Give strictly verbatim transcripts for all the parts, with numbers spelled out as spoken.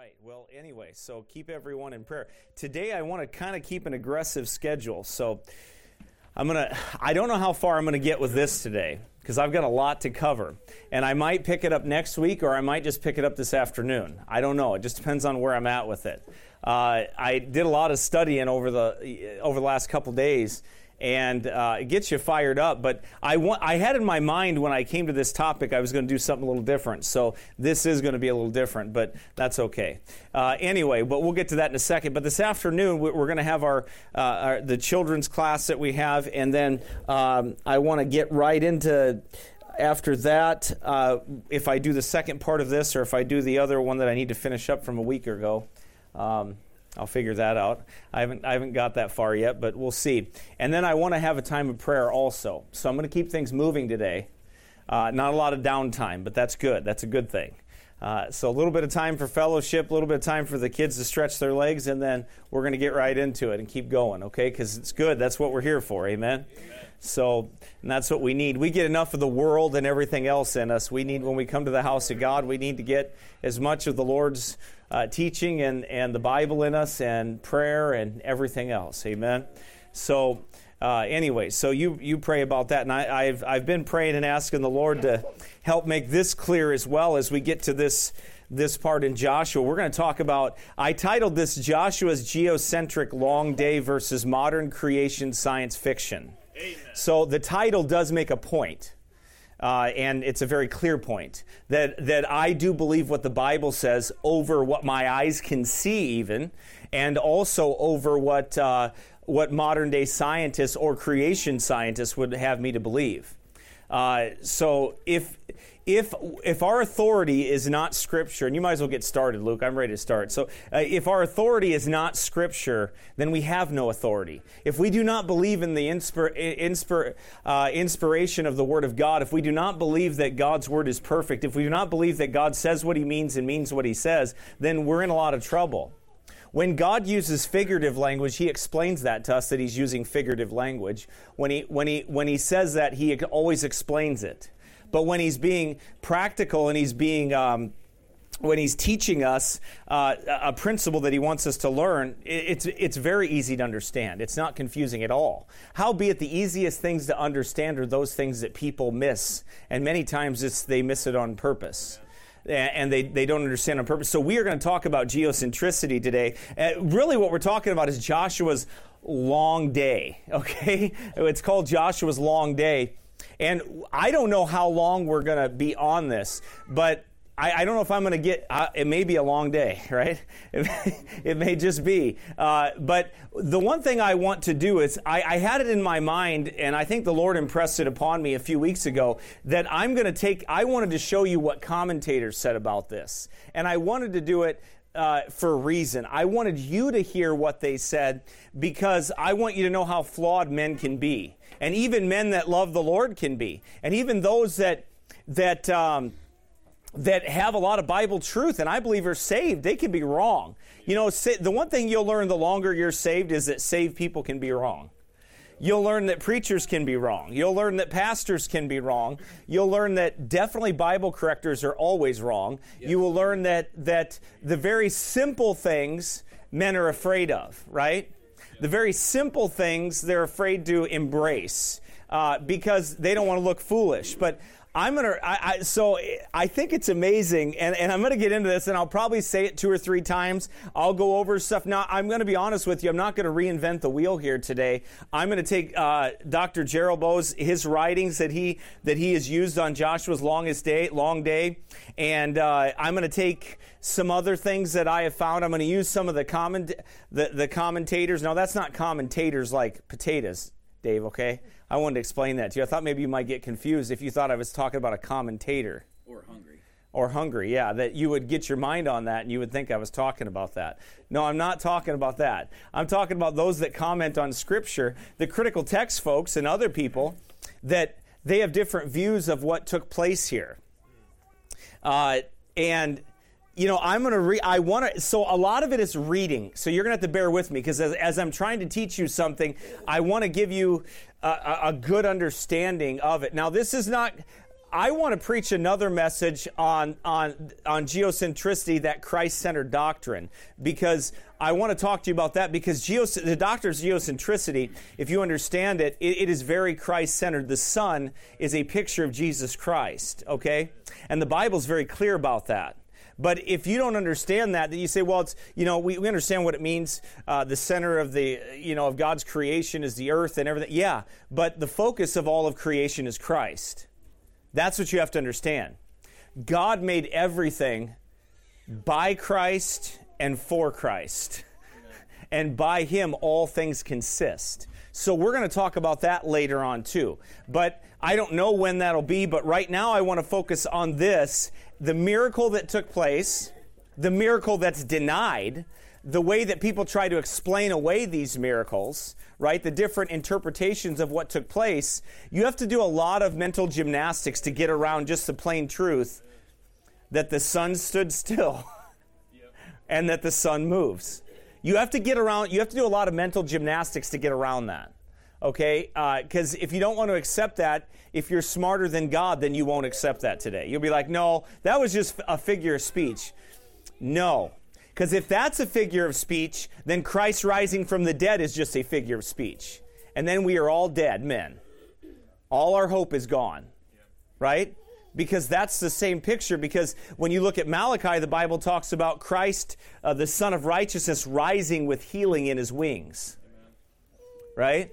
right. Well, anyway, so keep everyone in prayer. Today I want to kind of keep an aggressive schedule. So I'm going to, I don't know how far I'm going to get with this today because I've got a lot to cover. And I might pick it up next week or I might just pick it up this afternoon. I don't know. It just depends on where I'm at with it. Uh, I did a lot of studying over the over the last couple days, and uh, it gets you fired up. But I want, I had in my mind when I came to this topic, I was going to do something a little different. So this is going to be a little different, but that's okay. Uh, anyway, but we'll get to that in a second. But this afternoon, we're going to have our, uh, our the children's class that we have, and then um, I want to get right into. After that, uh, if I do the second part of this, or if I do the other one that I need to finish up from a week ago. Um, I'll figure that out. I haven't I haven't got that far yet, but we'll see. And then I want to have a time of prayer also. So I'm going to keep things moving today. Uh, not a lot of downtime, but that's good. That's a good thing. Uh, so a little bit of time for fellowship, a little bit of time for the kids to stretch their legs, and then we're going to get right into it and keep going, okay? Because it's good. That's what we're here for, amen? Amen. So, and that's what we need. We get enough of the world and everything else in us. We need, when we come to the house of God, we need to get as much of the Lord's uh, teaching and, and the Bible in us and prayer and everything else. Amen? So, uh, anyway, so you you pray about that. And I, I've, I've been praying and asking the Lord to help make this clear as well as we get to this this part in Joshua. We're going to talk about, I titled this Joshua's Geocentric Long Day versus Modern Creation Science Fiction. Amen. So the title does make a point, uh, and it's a very clear point, that, that I do believe what the Bible says over what my eyes can see even, and also over what, uh, what modern-day scientists or creation scientists would have me to believe. Uh, so if if if our authority is not Scripture, and you might as well get started, Luke. I'm ready to start. So uh, if our authority is not Scripture, then we have no authority. If we do not believe in the inspir- inspir- uh, inspiration of the Word of God, if we do not believe that God's Word is perfect, if we do not believe that God says what He means and means what He says, then we're in a lot of trouble. When God uses figurative language, He explains that to us, that He's using figurative language. When He when He when He says that, He always explains it. But when He's being practical and He's being um, when He's teaching us uh, a principle that He wants us to learn, it's it's very easy to understand. It's not confusing at all. Howbeit, the easiest things to understand are those things that people miss, and many times it's they miss it on purpose. And they, they don't understand on purpose. So we are going to talk about geocentricity today. Uh, really what we're talking about is Joshua's long day, okay? It's called Joshua's long day. And I don't know how long we're going to be on this, but I, I don't know if I'm going to get, uh, it may be a long day, right? It may, it may just be. Uh, but the one thing I want to do is, I, I had it in my mind, and I think the Lord impressed it upon me a few weeks ago, that I'm going to take, I wanted to show you what commentators said about this. And I wanted to do it uh, for a reason. I wanted you to hear what they said, because I want you to know how flawed men can be. And even men that love the Lord can be. And even those that, that, um, that have a lot of Bible truth and I believe are saved, they can be wrong. You know, the one thing you'll learn the longer you're saved is that saved people can be wrong. You'll learn that preachers can be wrong. You'll learn that pastors can be wrong. You'll learn that definitely Bible correctors are always wrong. Yes. You will learn that that the very simple things men are afraid of, right? Yes. The very simple things they're afraid to embrace uh, because they don't want to look foolish. But I'm going to, I, I, so I think it's amazing, and, and I'm going to get into this, and I'll probably say it two or three times. I'll go over stuff. Now, I'm going to be honest with you. I'm not going to reinvent the wheel here today. I'm going to take uh, Doctor Gerald Bowes, his writings that he that he has used on Joshua's longest day, long day, and uh, I'm going to take some other things that I have found. I'm going to use some of the comment the, the commentators. Now, that's not commentators like potatoes, Dave, okay? I wanted to explain that to you. I thought maybe you might get confused if you thought I was talking about a commentator. Or hungry. Or hungry, yeah, that you would get your mind on that and you would think I was talking about that. No, I'm not talking about that. I'm talking about those that comment on Scripture, the critical text folks and other people, that they have different views of what took place here. Uh, and... You know, I'm going to read, I want to, so a lot of it is reading. So you're going to have to bear with me because as, as I'm trying to teach you something, I want to give you a, a good understanding of it. Now, this is not, I want to preach another message on, on, on geocentricity, that Christ-centered doctrine, because I want to talk to you about that, because geos- the doctrine's geocentricity, if you understand it, it, it is very Christ-centered. The Son is a picture of Jesus Christ, okay? And the Bible's very clear about that. But if you don't understand that, then you say, well, it's, you know, we, we understand what it means. Uh, the center of the, you know, of God's creation is the earth and everything. Yeah, but the focus of all of creation is Christ. That's what you have to understand. God made everything by Christ and for Christ. And by Him, all things consist. So we're going to talk about that later on too. But I don't know when that'll be, but right now I want to focus on this, the miracle that took place, the miracle that's denied, the way that people try to explain away these miracles, right? The different interpretations of what took place. You have to do a lot of mental gymnastics to get around just the plain truth that the sun stood still and that the sun moves. You have to get around, you have to do a lot of mental gymnastics to get around that, okay? Because uh, if you don't want to accept that, if you're smarter than God, then you won't accept that today. You'll be like, no, that was just a figure of speech. No, because if that's a figure of speech, then Christ rising from the dead is just a figure of speech. And then we are all dead men. All our hope is gone, right? Because that's the same picture, because when you look at Malachi, the Bible talks about Christ, uh, the Son of Righteousness, rising with healing in His wings. Right?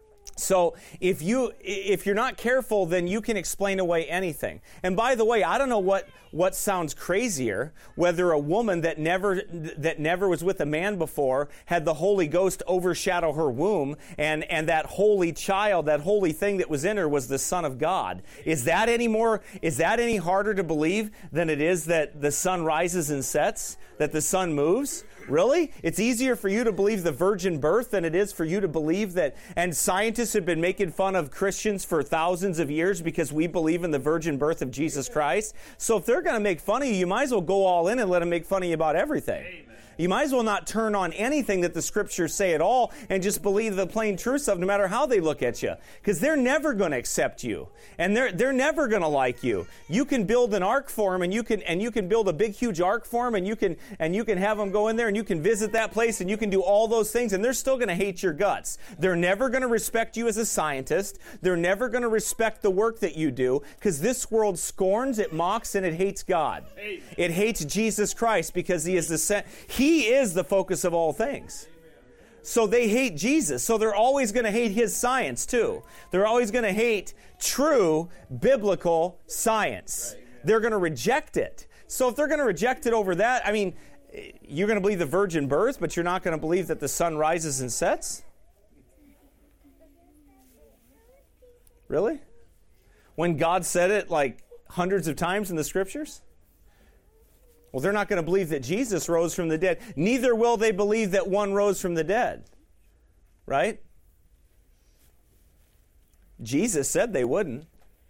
So if you if you're not careful, then you can explain away anything. And by the way, I don't know what, what sounds crazier, whether a woman that never that never was with a man before had the Holy Ghost overshadow her womb, and, and that holy child, that holy thing that was in her was the Son of God. Is that any more is that any harder to believe than it is that the sun rises and sets, that the sun moves? Really? It's easier for you to believe the virgin birth than it is for you to believe that, and scientists have been making fun of Christians for thousands of years because we believe in the virgin birth of Jesus Christ. So if they're going to make fun of you, you might as well go all in and let them make fun of you about everything. Amen. You might as well not turn on anything that the Scriptures say at all and just believe the plain truth of, no matter how they look at you. Because they're never going to accept you. And they're they're never going to like you. You can build an ark for them, and you can and you can build a big huge ark for them, and you can and you can have them go in there, and you can visit that place, and you can do all those things, and they're still going to hate your guts. They're never going to respect you as a scientist. They're never going to respect the work that you do, because this world scorns, it mocks, and it hates God. It hates Jesus Christ, because He is the sen- He is the focus of all things. So they hate Jesus. So they're always going to hate His science too. They're always going to hate true biblical science. They're going to reject it. So if they're going to reject it over that, I mean, you're going to believe the virgin birth, but you're not going to believe that the sun rises and sets? Really? When God said it like hundreds of times in the Scriptures? Well, they're not going to believe that Jesus rose from the dead. Neither will they believe that one rose from the dead. Right? Jesus said they wouldn't.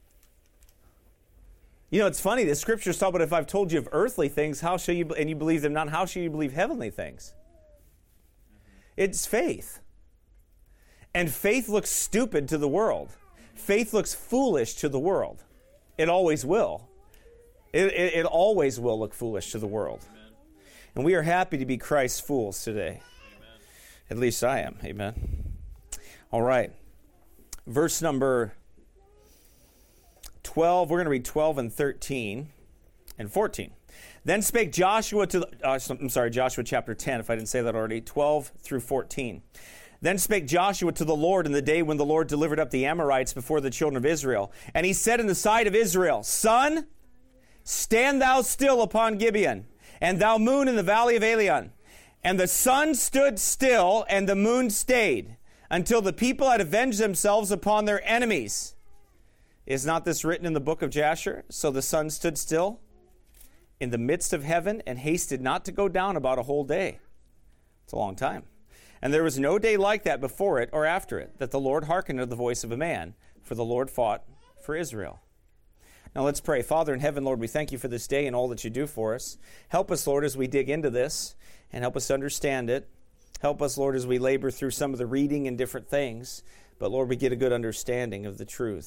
You know, it's funny. The Scriptures talk about, if I've told you of earthly things, how shall you, and you believe them not, how shall you believe heavenly things? It's faith. And faith looks stupid to the world. Faith looks foolish to the world. It always will. It, it, it always will look foolish to the world. Amen. And we are happy to be Christ's fools today. Amen. At least I am. Amen. All right. Verse number twelve. We're going to read twelve and thirteen and fourteen. Then spake Joshua to the... Uh, I'm sorry, Joshua chapter ten, if I didn't say that already. twelve through fourteen. Then spake Joshua to the Lord in the day when the Lord delivered up the Amorites before the children of Israel. And he said in the sight of Israel, Sun, stand thou still upon Gibeon, and thou moon in the valley of Elion. And the sun stood still, and the moon stayed, until the people had avenged themselves upon their enemies. Is not this written in the book of Jasher? So the sun stood still in the midst of heaven, and hasted not to go down about a whole day. It's a long time. And there was no day like that before it or after it, that the Lord hearkened to the voice of a man, for the Lord fought for Israel. Now let's pray. Father in heaven, Lord, we thank you for this day and all that you do for us. Help us, Lord, as we dig into this, and help us to understand it. Help us, Lord, as we labor through some of the reading and different things. But, Lord, we get a good understanding of the truth.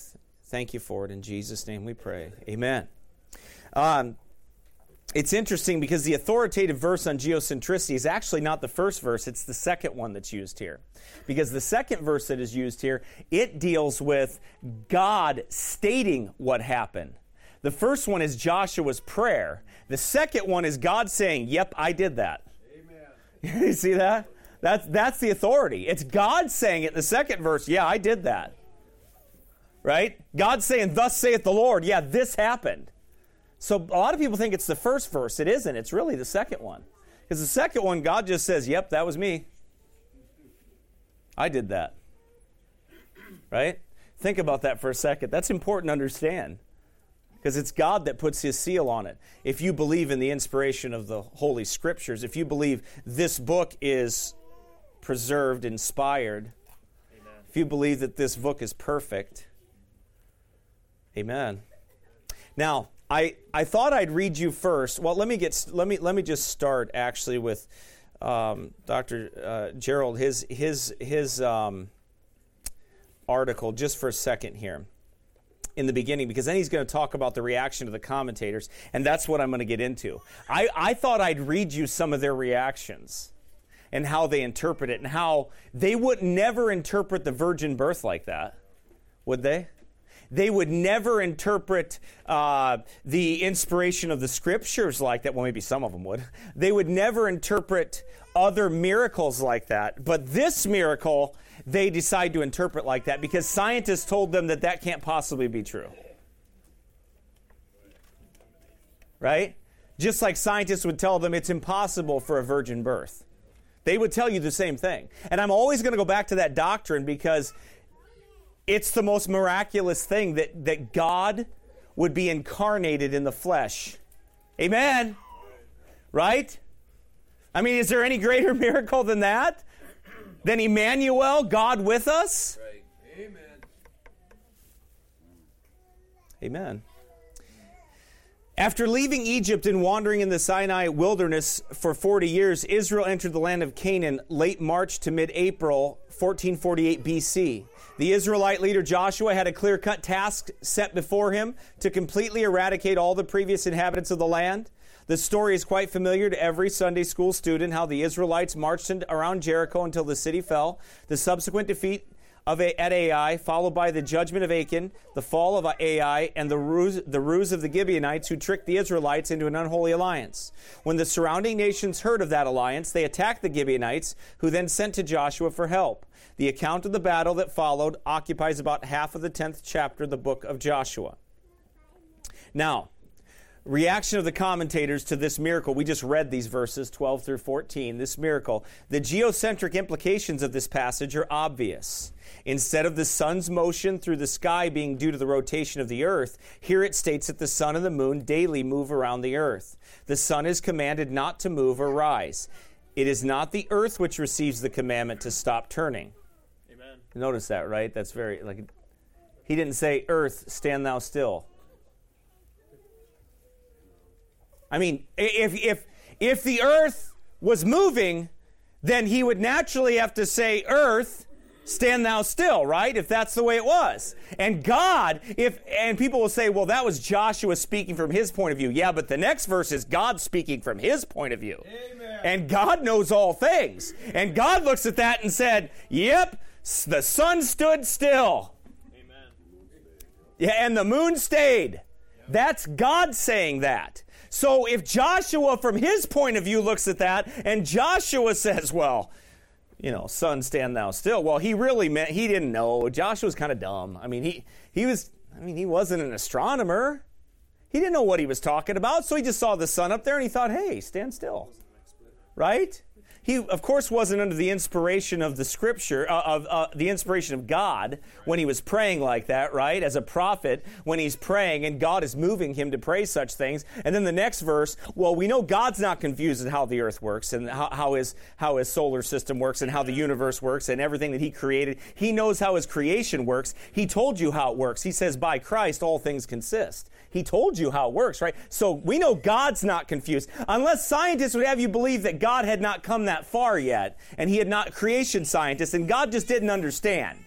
Thank you for it. In Jesus' name we pray. Amen. Um, it's interesting because the authoritative verse on geocentricity is actually not the first verse. It's the second one that's used here. Because the second verse that is used here, it deals with God stating what happened. The first one is Joshua's prayer. The second one is God saying, yep, I did that. Amen. You see that? That's, that's the authority. It's God saying it in the second verse, yeah, I did that. Right? God saying, thus saith the Lord, yeah, this happened. So a lot of people think it's the first verse. It isn't. It's really the second one. Because the second one, God just says, yep, that was me. I did that. Right? Think about that for a second. That's important to understand. Because it's God that puts His seal on it. If you believe in the inspiration of the Holy Scriptures, if you believe this book is preserved, inspired, amen. If you believe that this book is perfect, amen. Now, I, I thought I'd read you first. Well, let me get let me let me just start actually with um, Doctor Uh, Gerald his his his um, article just for a second here in the beginning, because then he's going to talk about the reaction to the commentators, and that's what I'm going to get into. I, I thought I'd read you some of their reactions and how they interpret it, and how they would never interpret the virgin birth like that, would they? They would never interpret uh, the inspiration of the Scriptures like that. Well, maybe some of them would. They would never interpret other miracles like that. But this miracle, they decide to interpret like that because scientists told them that that can't possibly be true. Right? Just like scientists would tell them it's impossible for a virgin birth. They would tell you the same thing. And I'm always going to go back to that doctrine because it's the most miraculous thing that, that God would be incarnated in the flesh. Amen? Right? I mean, is there any greater miracle than that? Than Emmanuel, God with us? Right. Amen. Amen. After leaving Egypt and wandering in the Sinai wilderness for forty years, Israel entered the land of Canaan late March to mid-April, fourteen forty-eight B C. The Israelite leader Joshua had a clear-cut task set before him to completely eradicate all the previous inhabitants of the land. The story is quite familiar to every Sunday school student, how the Israelites marched around Jericho until the city fell. The subsequent defeat of a, at Ai, followed by the judgment of Achan, the fall of Ai, and the ruse, the ruse of the Gibeonites who tricked the Israelites into an unholy alliance. When the surrounding nations heard of that alliance, they attacked the Gibeonites, who then sent to Joshua for help. The account of the battle that followed occupies about half of the tenth chapter of the book of Joshua. Now, reaction of the commentators to this miracle. We just read these verses, twelve through fourteen, this miracle. The geocentric implications of this passage are obvious. Instead of the sun's motion through the sky being due to the rotation of the earth, here it states that the sun and the moon daily move around the earth. The sun is commanded not to move or rise. It is not the earth which receives the commandment to stop turning. Amen. Notice that, right? That's very, like, he didn't say, earth, stand thou still. I mean, if if if the earth was moving, then he would naturally have to say, earth, stand thou still, right? If that's the way it was. And God, if and people will say, well, that was Joshua speaking from his point of view. Yeah, but the next verse is God speaking from his point of view. Amen. And God knows all things. And God looks at that and said, yep, the sun stood still. Amen. Yeah, and the moon stayed. Yep. That's God saying that. So if Joshua, from his point of view, looks at that, and Joshua says, well, you know, sun, stand thou still. Well, he really meant, he didn't know. Joshua's kind of dumb. I mean, he, he was, I mean, he wasn't an astronomer. He didn't know what he was talking about, so he just saw the sun up there, and he thought, hey, stand still. Right? He, of course, wasn't under the inspiration of the Scripture, uh, of uh, the inspiration of God when he was praying like that, right? As a prophet, when he's praying and God is moving him to pray such things. And then the next verse, well, we know God's not confused at how the earth works and how, how his how his solar system works and how the universe works and everything that he created. He knows how his creation works. He told you how it works. He says, by Christ, all things consist. He told you how it works, right? So we know God's not confused. Unless scientists would have you believe that God had not come that far yet, and he had not creation scientists, and God just didn't understand.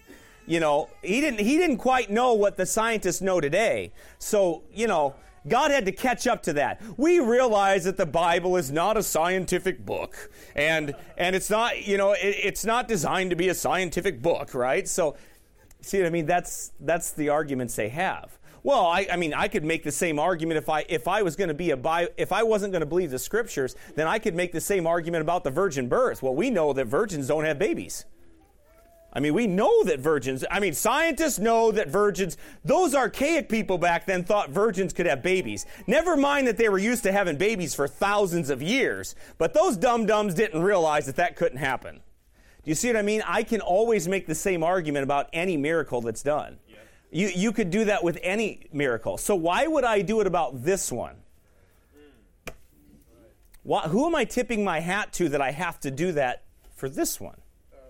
You know, he didn't he didn't quite know what the scientists know today. So, you know, God had to catch up to that. We realize that the Bible is not a scientific book, and and it's not, you know, it, it's not designed to be a scientific book, right? So, see what I mean? That's that's the arguments they have. Well, I, I mean, I could make the same argument if I if I was going to be a bi- if I wasn't going to believe the scriptures, then I could make the same argument about the virgin birth. Well, we know that virgins don't have babies. I mean, we know that virgins, I mean, scientists know that virgins, those archaic people back then thought virgins could have babies. Never mind that they were used to having babies for thousands of years, but those dum-dums didn't realize that that couldn't happen. Do you see what I mean? I can always make the same argument about any miracle that's done. Yep. You, you could do that with any miracle. So why would I do it about this one? Mm. Why, who am I tipping my hat to that I have to do that for this one?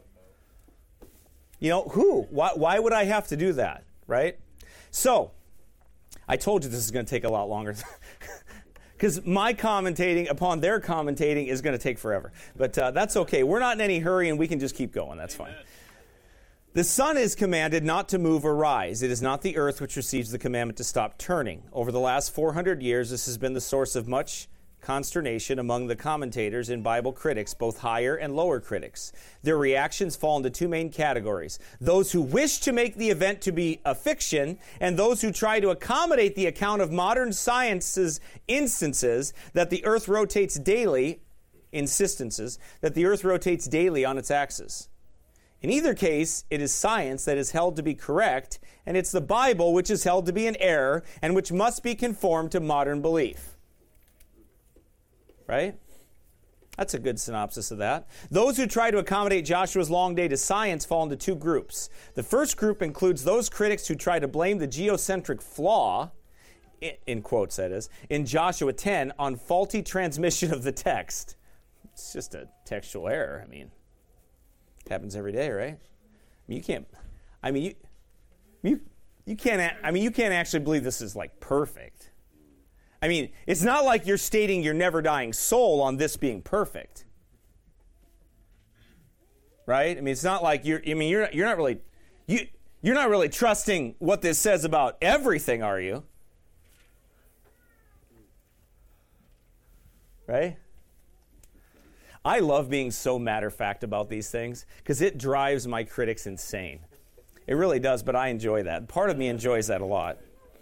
You know, who? Why, why would I have to do that, right? So, I told you this is going to take a lot longer. Because my commentating upon their commentating is going to take forever. But uh, that's okay. We're not in any hurry, and we can just keep going. That's Amen. Fine. The sun is commanded not to move or rise. It is not the earth which receives the commandment to stop turning. Over the last four hundred years, this has been the source of much consternation among the commentators and Bible critics, both higher and lower critics. Their reactions fall into two main categories: those who wish to make the event to be a fiction, and those who try to accommodate the account of modern science's instances that the earth rotates daily, insistences, that the earth rotates daily on its axis. In either case, it is science that is held to be correct, and it's the Bible which is held to be an error and which must be conformed to modern belief. Right? That's a good synopsis of that. Those who try to accommodate Joshua's long day to science fall into two groups. The first group includes those critics who try to blame the geocentric flaw, in quotes that is, in Joshua ten on faulty transmission of the text. It's just a textual error. I mean, it happens every day, right? I mean, you can't, I mean, you, you, you can't, I mean, you can't actually believe this is like perfect. I mean, it's not like you're stating your never-dying soul on this being perfect, right? I mean, it's not like you're. I mean, you're you're not really you you're not really trusting what this says about everything, are you? Right? I love being so matter-of-fact about these things because it drives my critics insane. It really does, but I enjoy that. Part of me enjoys that a lot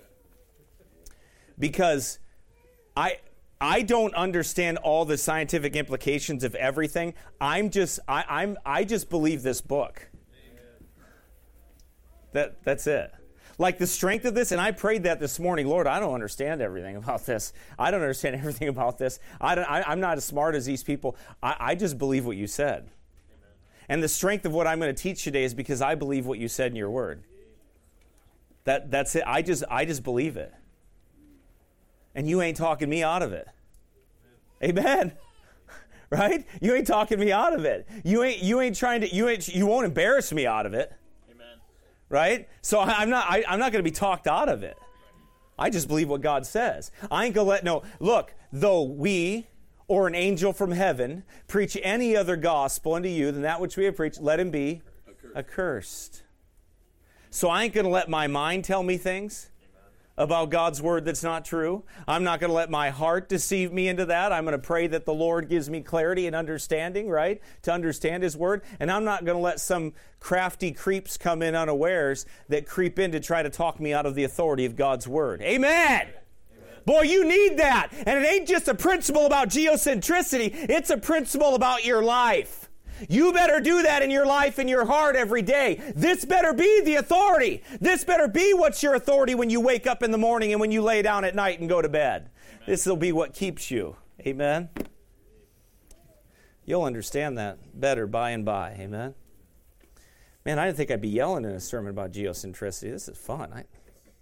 because I I don't understand all the scientific implications of everything. I'm just I, I'm I just believe this book. Amen. That that's it. Like the strength of this, and I prayed that this morning. Lord, I don't understand everything about this. I don't understand everything about this. I don't, I, I'm not as smart as these people. I, I just believe what you said. Amen. And the strength of what I'm going to teach today is because I believe what you said in your word. That that's it. I just I just believe it. And you ain't talking me out of it. Amen. Right? You ain't talking me out of it. You ain't you ain't trying to you ain't you won't embarrass me out of it. Amen. Right? So I'm not I, I'm not going to be talked out of it. I just believe what God says. I ain't going to let no look, though we or an angel from heaven preach any other gospel unto you than that which we have preached, let him be accursed. accursed. So I ain't going to let my mind tell me things about God's word that's not true. I'm not going to let my heart deceive me into that. I'm going to pray that the Lord gives me clarity and understanding, right, to understand his word. And I'm not going to let some crafty creeps come in unawares that creep in to try to talk me out of the authority of God's word. Amen. Amen. Boy, you need that. And it ain't just a principle about geocentricity. It's a principle about your life. You better do that in your life and your heart every day. This better be the authority. This better be what's your authority when you wake up in the morning and when you lay down at night and go to bed. This will be what keeps you. Amen? You'll understand that better by and by. Amen? Man, I didn't think I'd be yelling in a sermon about geocentricity. This is fun. I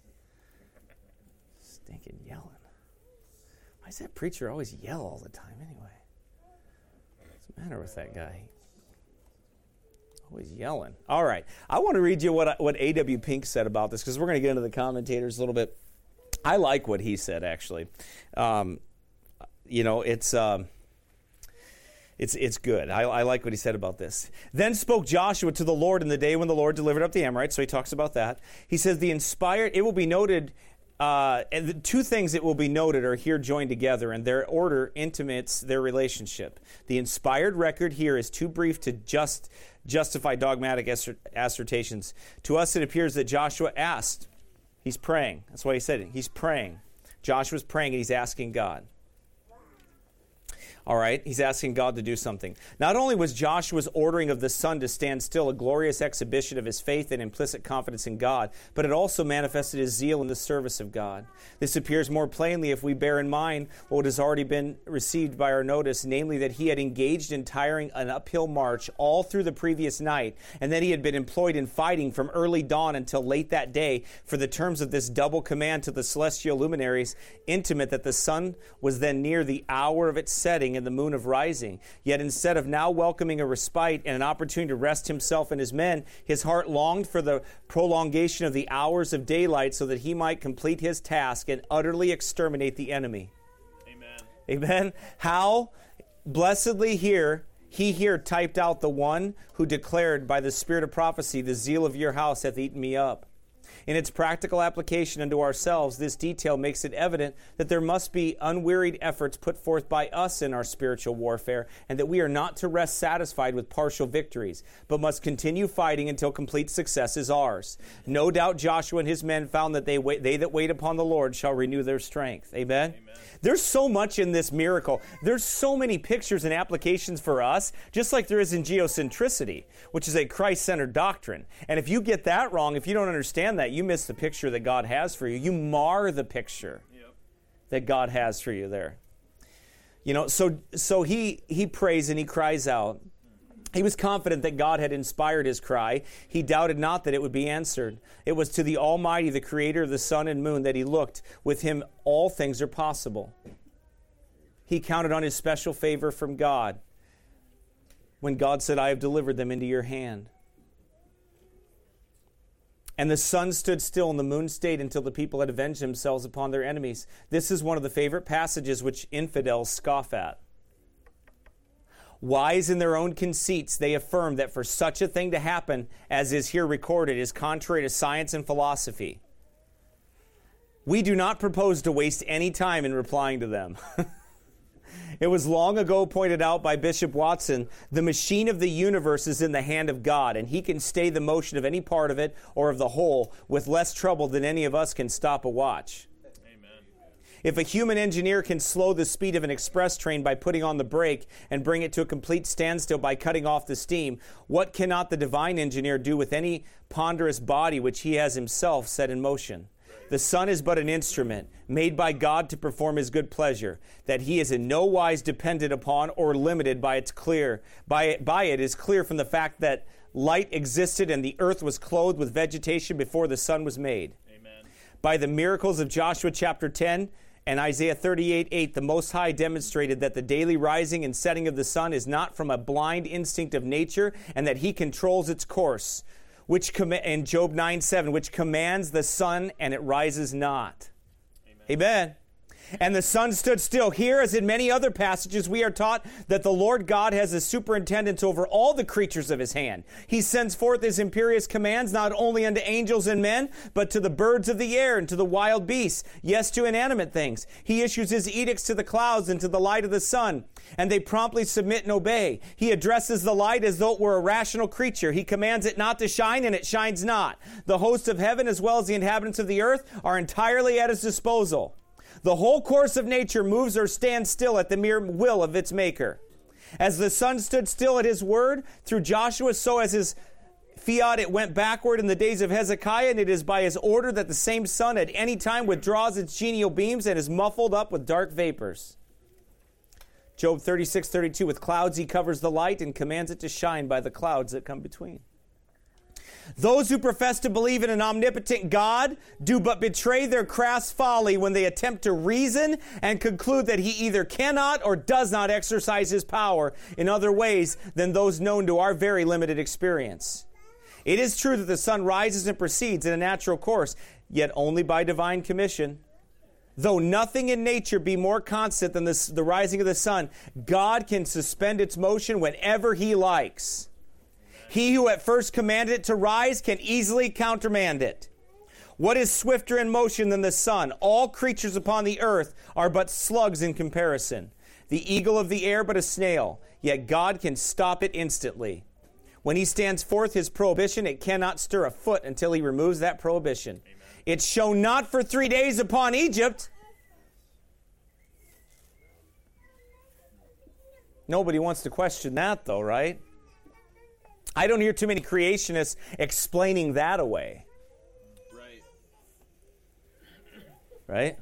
Stinking yelling. Why does that preacher always yell all the time anyway? What's the matter with that guy? Always yelling. All right. I want to read you what what A W Pink said about this because we're going to get into the commentators a little bit. I like what he said, actually. Um, you know, it's um, It's it's good. I, I like what he said about this. Then spoke Joshua to the Lord in the day when the Lord delivered up the Amorites. So he talks about that. He says, the inspired, it will be noted, uh, and the two things that will be noted are here joined together, and their order intimates their relationship. The inspired record here is too brief to just justify dogmatic assertions. To us, it appears that Joshua asked. He's praying. That's why he said it. He's praying. Joshua's praying, and he's asking God. All right, he's asking God to do something. Not only was Joshua's ordering of the sun to stand still a glorious exhibition of his faith and implicit confidence in God, but it also manifested his zeal in the service of God. This appears more plainly if we bear in mind what has already been received by our notice, namely that he had engaged in tiring an uphill march all through the previous night, and that he had been employed in fighting from early dawn until late that day. For the terms of this double command to the celestial luminaries intimate that the sun was then near the hour of its setting and the moon of rising. Yet instead of now welcoming a respite and an opportunity to rest himself and his men, his heart longed for the prolongation of the hours of daylight so that he might complete his task and utterly exterminate the enemy. Amen. Amen. How blessedly here, he here typed out the one who declared by the spirit of prophecy, the zeal of your house hath eaten me up. In its practical application unto ourselves, this detail makes it evident that there must be unwearied efforts put forth by us in our spiritual warfare, and that we are not to rest satisfied with partial victories, but must continue fighting until complete success is ours. No doubt Joshua and his men found that they, wait, they that wait upon the Lord shall renew their strength. Amen? Amen. There's so much in this miracle. There's so many pictures and applications for us, just like there is in geocentricity, which is a Christ-centered doctrine. And if you get that wrong, if you don't understand that, you miss the picture that God has for you. You mar the picture yep. that God has for you there. You know, so so he he prays and he cries out. He was confident that God had inspired his cry. He doubted not that it would be answered. It was to the Almighty, the Creator of the sun and moon, that he looked. With him, all things are possible. He counted on his special favor from God when God said, I have delivered them into your hand. And the sun stood still and the moon stayed until the people had avenged themselves upon their enemies. This is one of the favorite passages which infidels scoff at. Wise in their own conceits, they affirm that for such a thing to happen, as is here recorded, is contrary to science and philosophy. We do not propose to waste any time in replying to them. It was long ago pointed out by Bishop Watson, the machine of the universe is in the hand of God, and he can stay the motion of any part of it or of the whole with less trouble than any of us can stop a watch. If a human engineer can slow the speed of an express train by putting on the brake and bring it to a complete standstill by cutting off the steam, what cannot the divine engineer do with any ponderous body which he has himself set in motion? The sun is but an instrument made by God to perform his good pleasure, that he is in no wise dependent upon or limited by its clear. By it, by it is clear from the fact that light existed and the earth was clothed with vegetation before the sun was made. Amen. By the miracles of Joshua chapter ten, and Isaiah thirty-eight eight, the Most High demonstrated that the daily rising and setting of the sun is not from a blind instinct of nature, and that he controls its course, which com- and Job nine seven, which commands the sun and it rises not. Amen. Amen. And the sun stood still. Here, as in many other passages, we are taught that the Lord God has a superintendence over all the creatures of his hand. He sends forth his imperious commands not only unto angels and men, but to the birds of the air and to the wild beasts, yes, to inanimate things. He issues his edicts to the clouds and to the light of the sun, and they promptly submit and obey. He addresses the light as though it were a rational creature. He commands it not to shine, and it shines not. The hosts of heaven, as well as the inhabitants of the earth, are entirely at his disposal. The whole course of nature moves or stands still at the mere will of its maker. As the sun stood still at his word through Joshua, so as his fiat it went backward in the days of Hezekiah, and it is by his order that the same sun at any time withdraws its genial beams and is muffled up with dark vapors. Job thirty-six thirty-two, with clouds he covers the light and commands it to shine by the clouds that come between. Those who profess to believe in an omnipotent God do but betray their crass folly when they attempt to reason and conclude that he either cannot or does not exercise his power in other ways than those known to our very limited experience. It is true that the sun rises and proceeds in a natural course, yet only by divine commission. Though nothing in nature be more constant than this, the rising of the sun, God can suspend its motion whenever He likes. He who at first commanded it to rise can easily countermand it. What is swifter in motion than the sun? All creatures upon the earth are but slugs in comparison. The eagle of the air but a snail, yet God can stop it instantly. When He stands forth His prohibition, it cannot stir a foot until He removes that prohibition. Amen. It shone not for three days upon Egypt. Nobody wants to question that, though, right? I don't hear too many creationists explaining that away. Right. Right?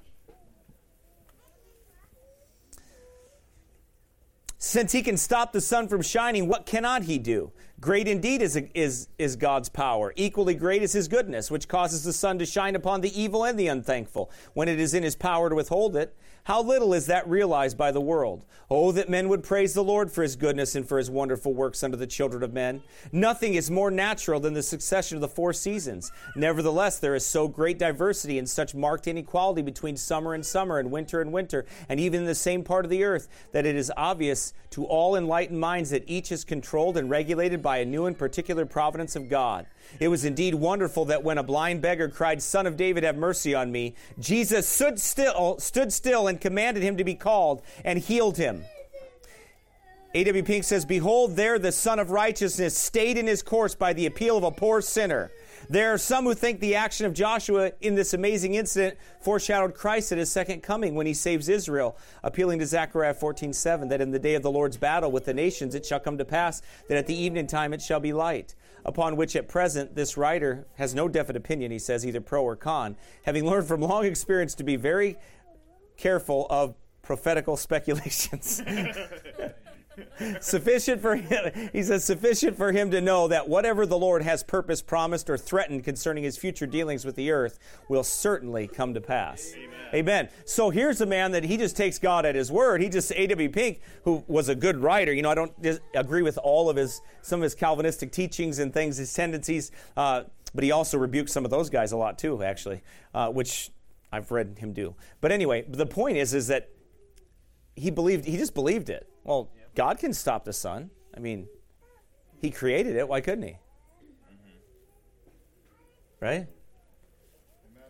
Since He can stop the sun from shining, what cannot He do? Great indeed is, is, is God's power. Equally great is His goodness, which causes the sun to shine upon the evil and the unthankful, when it is in His power to withhold it. How little is that realized by the world? Oh, that men would praise the Lord for His goodness and for His wonderful works unto the children of men. Nothing is more natural than the succession of the four seasons. Nevertheless, there is so great diversity and such marked inequality between summer and summer and winter and winter, and even in the same part of the earth, that it is obvious to all enlightened minds that each is controlled and regulated by a new and particular providence of God. It was indeed wonderful that when a blind beggar cried, "Son of David, have mercy on me," Jesus stood still, stood still and commanded him to be called and healed him. A W Pink says, "Behold, there the Son of Righteousness stayed in His course by the appeal of a poor sinner." There are some who think the action of Joshua in this amazing incident foreshadowed Christ at His second coming when He saves Israel, appealing to Zechariah fourteen seven, that in the day of the Lord's battle with the nations it shall come to pass that at the evening time it shall be light. Upon which at present this writer has no definite opinion, he says, either pro or con, having learned from long experience to be very careful of prophetical speculations. Sufficient for him, he says, sufficient for him to know that whatever the Lord has purposed, promised, or threatened concerning His future dealings with the earth will certainly come to pass. Amen. Amen. So here's a man that he just takes God at His word. He just, A W Pink, who was a good writer. You know, I don't dis- agree with all of his, some of his Calvinistic teachings and things, his tendencies, uh, but he also rebukes some of those guys a lot too, actually, uh, which I've read him do. But anyway, the point is, is that he believed, he just believed it. Well, God can stop the sun. I mean, He created it. Why couldn't He? Mm-hmm. Right? Amen.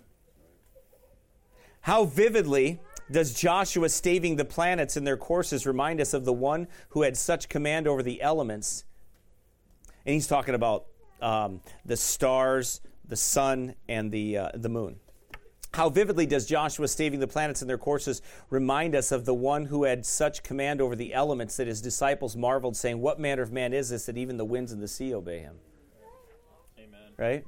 How vividly does Joshua staving the planets in their courses remind us of the one who had such command over the elements? And he's talking about um, the stars, the sun, and the uh, the moon. How vividly does Joshua staving the planets in their courses remind us of the one who had such command over the elements that His disciples marveled, saying, "What manner of man is this that even the winds and the sea obey Him?" Amen. Right?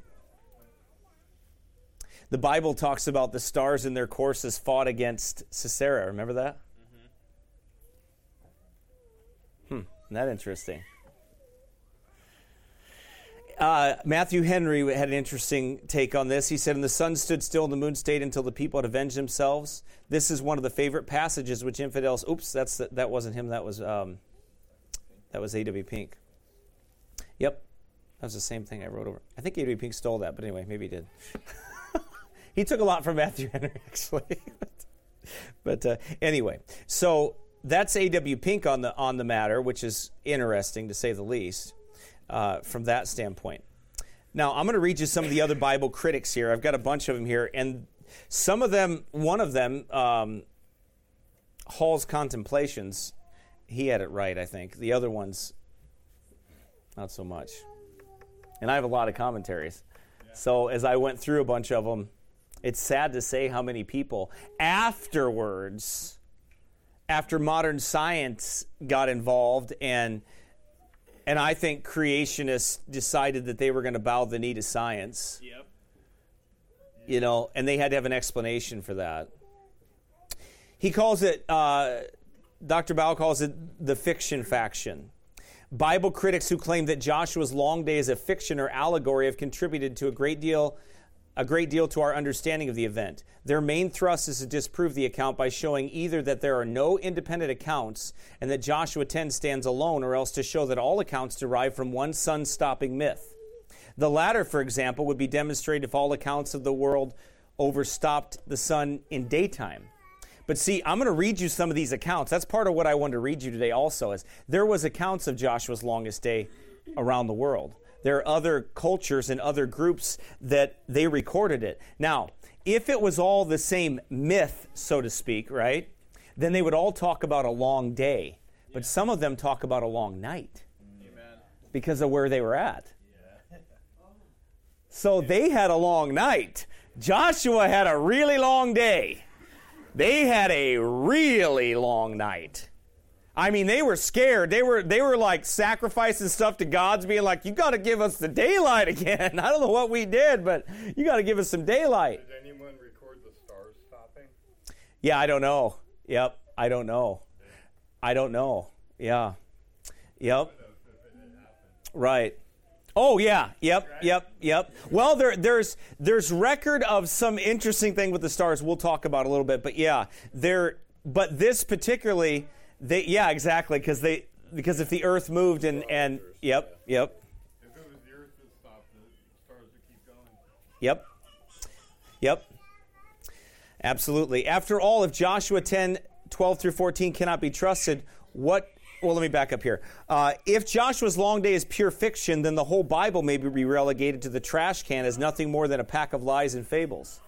The Bible talks about the stars in their courses fought against Sisera. Remember that? Mm-hmm. Hmm. Isn't that interesting? Uh, Matthew Henry had an interesting take on this. He said, "And the sun stood still and the moon stayed until the people had avenged themselves." This is one of the favorite passages which infidels... Oops, that's the, that wasn't him. That was um, that was A W Pink. Yep, that was the same thing I wrote over. I think A W Pink stole that, but anyway, maybe he did. He took a lot from Matthew Henry, actually. but uh, anyway, so that's A W Pink on the on the matter, which is interesting to say the least. Uh, from that standpoint. Now, I'm going to read you some of the other Bible critics here. I've got a bunch of them here, and some of them, one of them, um, Hall's Contemplations, he had it right, I think. The other ones, not so much. And I have a lot of commentaries. Yeah. So as I went through a bunch of them, it's sad to say how many people afterwards, after modern science got involved and And I think creationists decided that they were going to bow the knee to science. Yep. You know, and they had to have an explanation for that. He calls it, uh, Doctor Bow calls it the fiction faction. Bible critics who claim that Joshua's long day as a fiction or allegory have contributed to a great deal a great deal to our understanding of the event. Their main thrust is to disprove the account by showing either that there are no independent accounts and that Joshua ten stands alone, or else to show that all accounts derive from one sun-stopping myth. The latter, for example, would be demonstrated if all accounts of the world overstopped the sun in daytime. But see, I'm going to read you some of these accounts. That's part of what I wanted to read you today also, is there was accounts of Joshua's longest day around the world. There are other cultures and other groups that they recorded it. Now, if it was all the same myth, so to speak, right, then they would all talk about a long day. But some of them talk about a long night. Amen. Because of where they were at. Yeah. So they had a long night. Joshua had a really long day. They had a really long night. I mean, they were scared. They were they were like sacrificing stuff to gods, being like, you got to give us the daylight again. I don't know what we did, but you got to give us some daylight. Did anyone record the stars stopping? Yeah, I don't know. Yep, I don't know. I don't know. Yeah. Yep. Right. Oh yeah, yep, yep, yep. Well, there, there's there's record of some interesting thing with the stars. We'll talk about a little bit, but yeah, there. But this particularly, they yeah, exactly, because they because if the Earth moved and and yep, yep. If it was the Earth that stopped, the stars would keep going. Yep, yep, absolutely. After all, if Joshua ten, twelve through fourteen cannot be trusted, what? Well, let me back up here. Uh, if Joshua's long day is pure fiction, then the whole Bible may be relegated to the trash can as nothing more than a pack of lies and fables.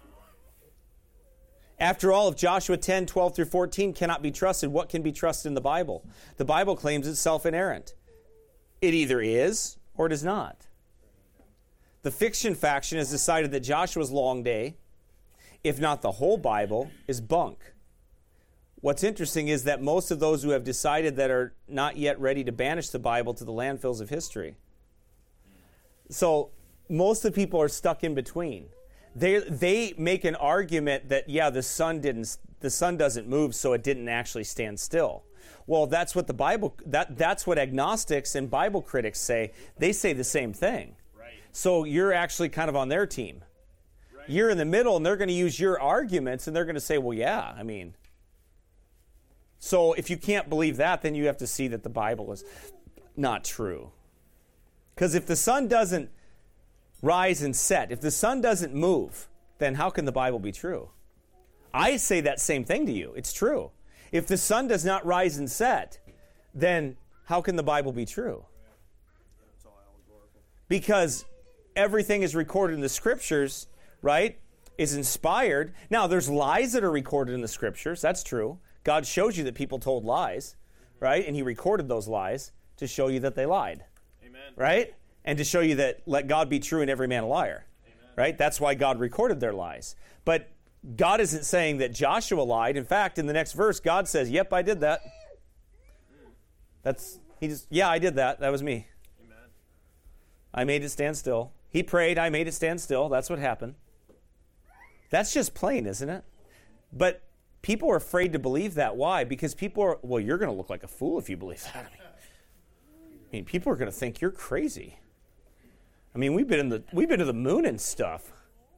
After all, if Joshua ten, twelve through fourteen cannot be trusted, what can be trusted in the Bible? The Bible claims it's self-inerrant. It either is or it is not. The fiction faction has decided that Joshua's long day, if not the whole Bible, is bunk. What's interesting is that most of those who have decided that are not yet ready to banish the Bible to the landfills of history. So most of the people are stuck in between. They they make an argument that, yeah, the sun didn't the sun doesn't move, so it didn't actually stand still. Well, that's what the Bible that that's what agnostics and Bible critics say. They say the same thing. Right. So you're actually kind of on their team. Right. You're in the middle, and they're going to use your arguments, and they're going to say, well, yeah, I mean. So if you can't believe that, then you have to see that the Bible is not true. Because if the sun doesn't rise and set, if the sun doesn't move, then how can the Bible be true? I say that same thing to you. It's true. If the sun does not rise and set, then how can the Bible be true? Because everything is recorded in the Scriptures, right, is inspired. Now, there's lies that are recorded in the Scriptures. That's true. God shows you that people told lies, right? And he recorded those lies to show you that they lied. Amen. Right? And to show you that let God be true and every man a liar. Amen. Right? That's why God recorded their lies. But God isn't saying that Joshua lied. In fact, in the next verse, God says, yep, I did that. That's, he just, yeah, I did that. That was me. Amen. I made it stand still. He prayed, I made it stand still. That's what happened. That's just plain, isn't it? But people are afraid to believe that. Why? Because people are, well, you're going to look like a fool if you believe that. I mean, I mean people are going to think you're crazy. I mean, we've been in the we've been to the moon and stuff.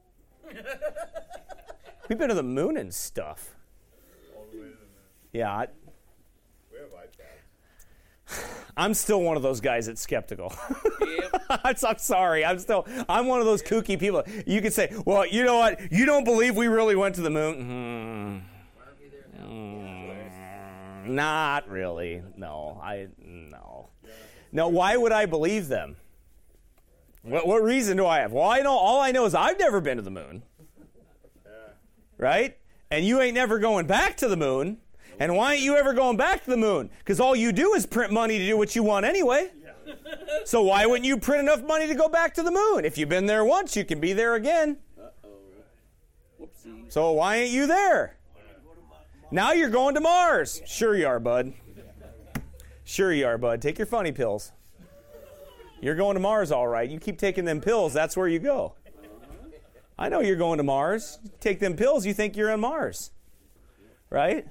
We've been to the moon and stuff. All the way to the moon. Yeah. I, we have iPads. I'm still one of those guys that's skeptical. Yep. I'm, I'm sorry. I'm still, I'm one of those kooky people. You could say, well, you know what? You don't believe we really went to the moon? Hmm. Mm, not really. No, I, no. No, why would I believe them? What, what reason do I have? Well, I know, all I know is I've never been to the moon. Right? And you ain't never going back to the moon. And why ain't you ever going back to the moon? Because all you do is print money to do what you want anyway. Yeah. So why wouldn't you print enough money to go back to the moon? If you've been there once, you can be there again. Uh-oh. Whoopsie. So why ain't you there? Now you're going to Mars. Sure you are, bud. Sure you are, bud. Take your funny pills. You're going to Mars, all right. You keep taking them pills, that's where you go. I know you're going to Mars. You take them pills, you think you're on Mars. Right?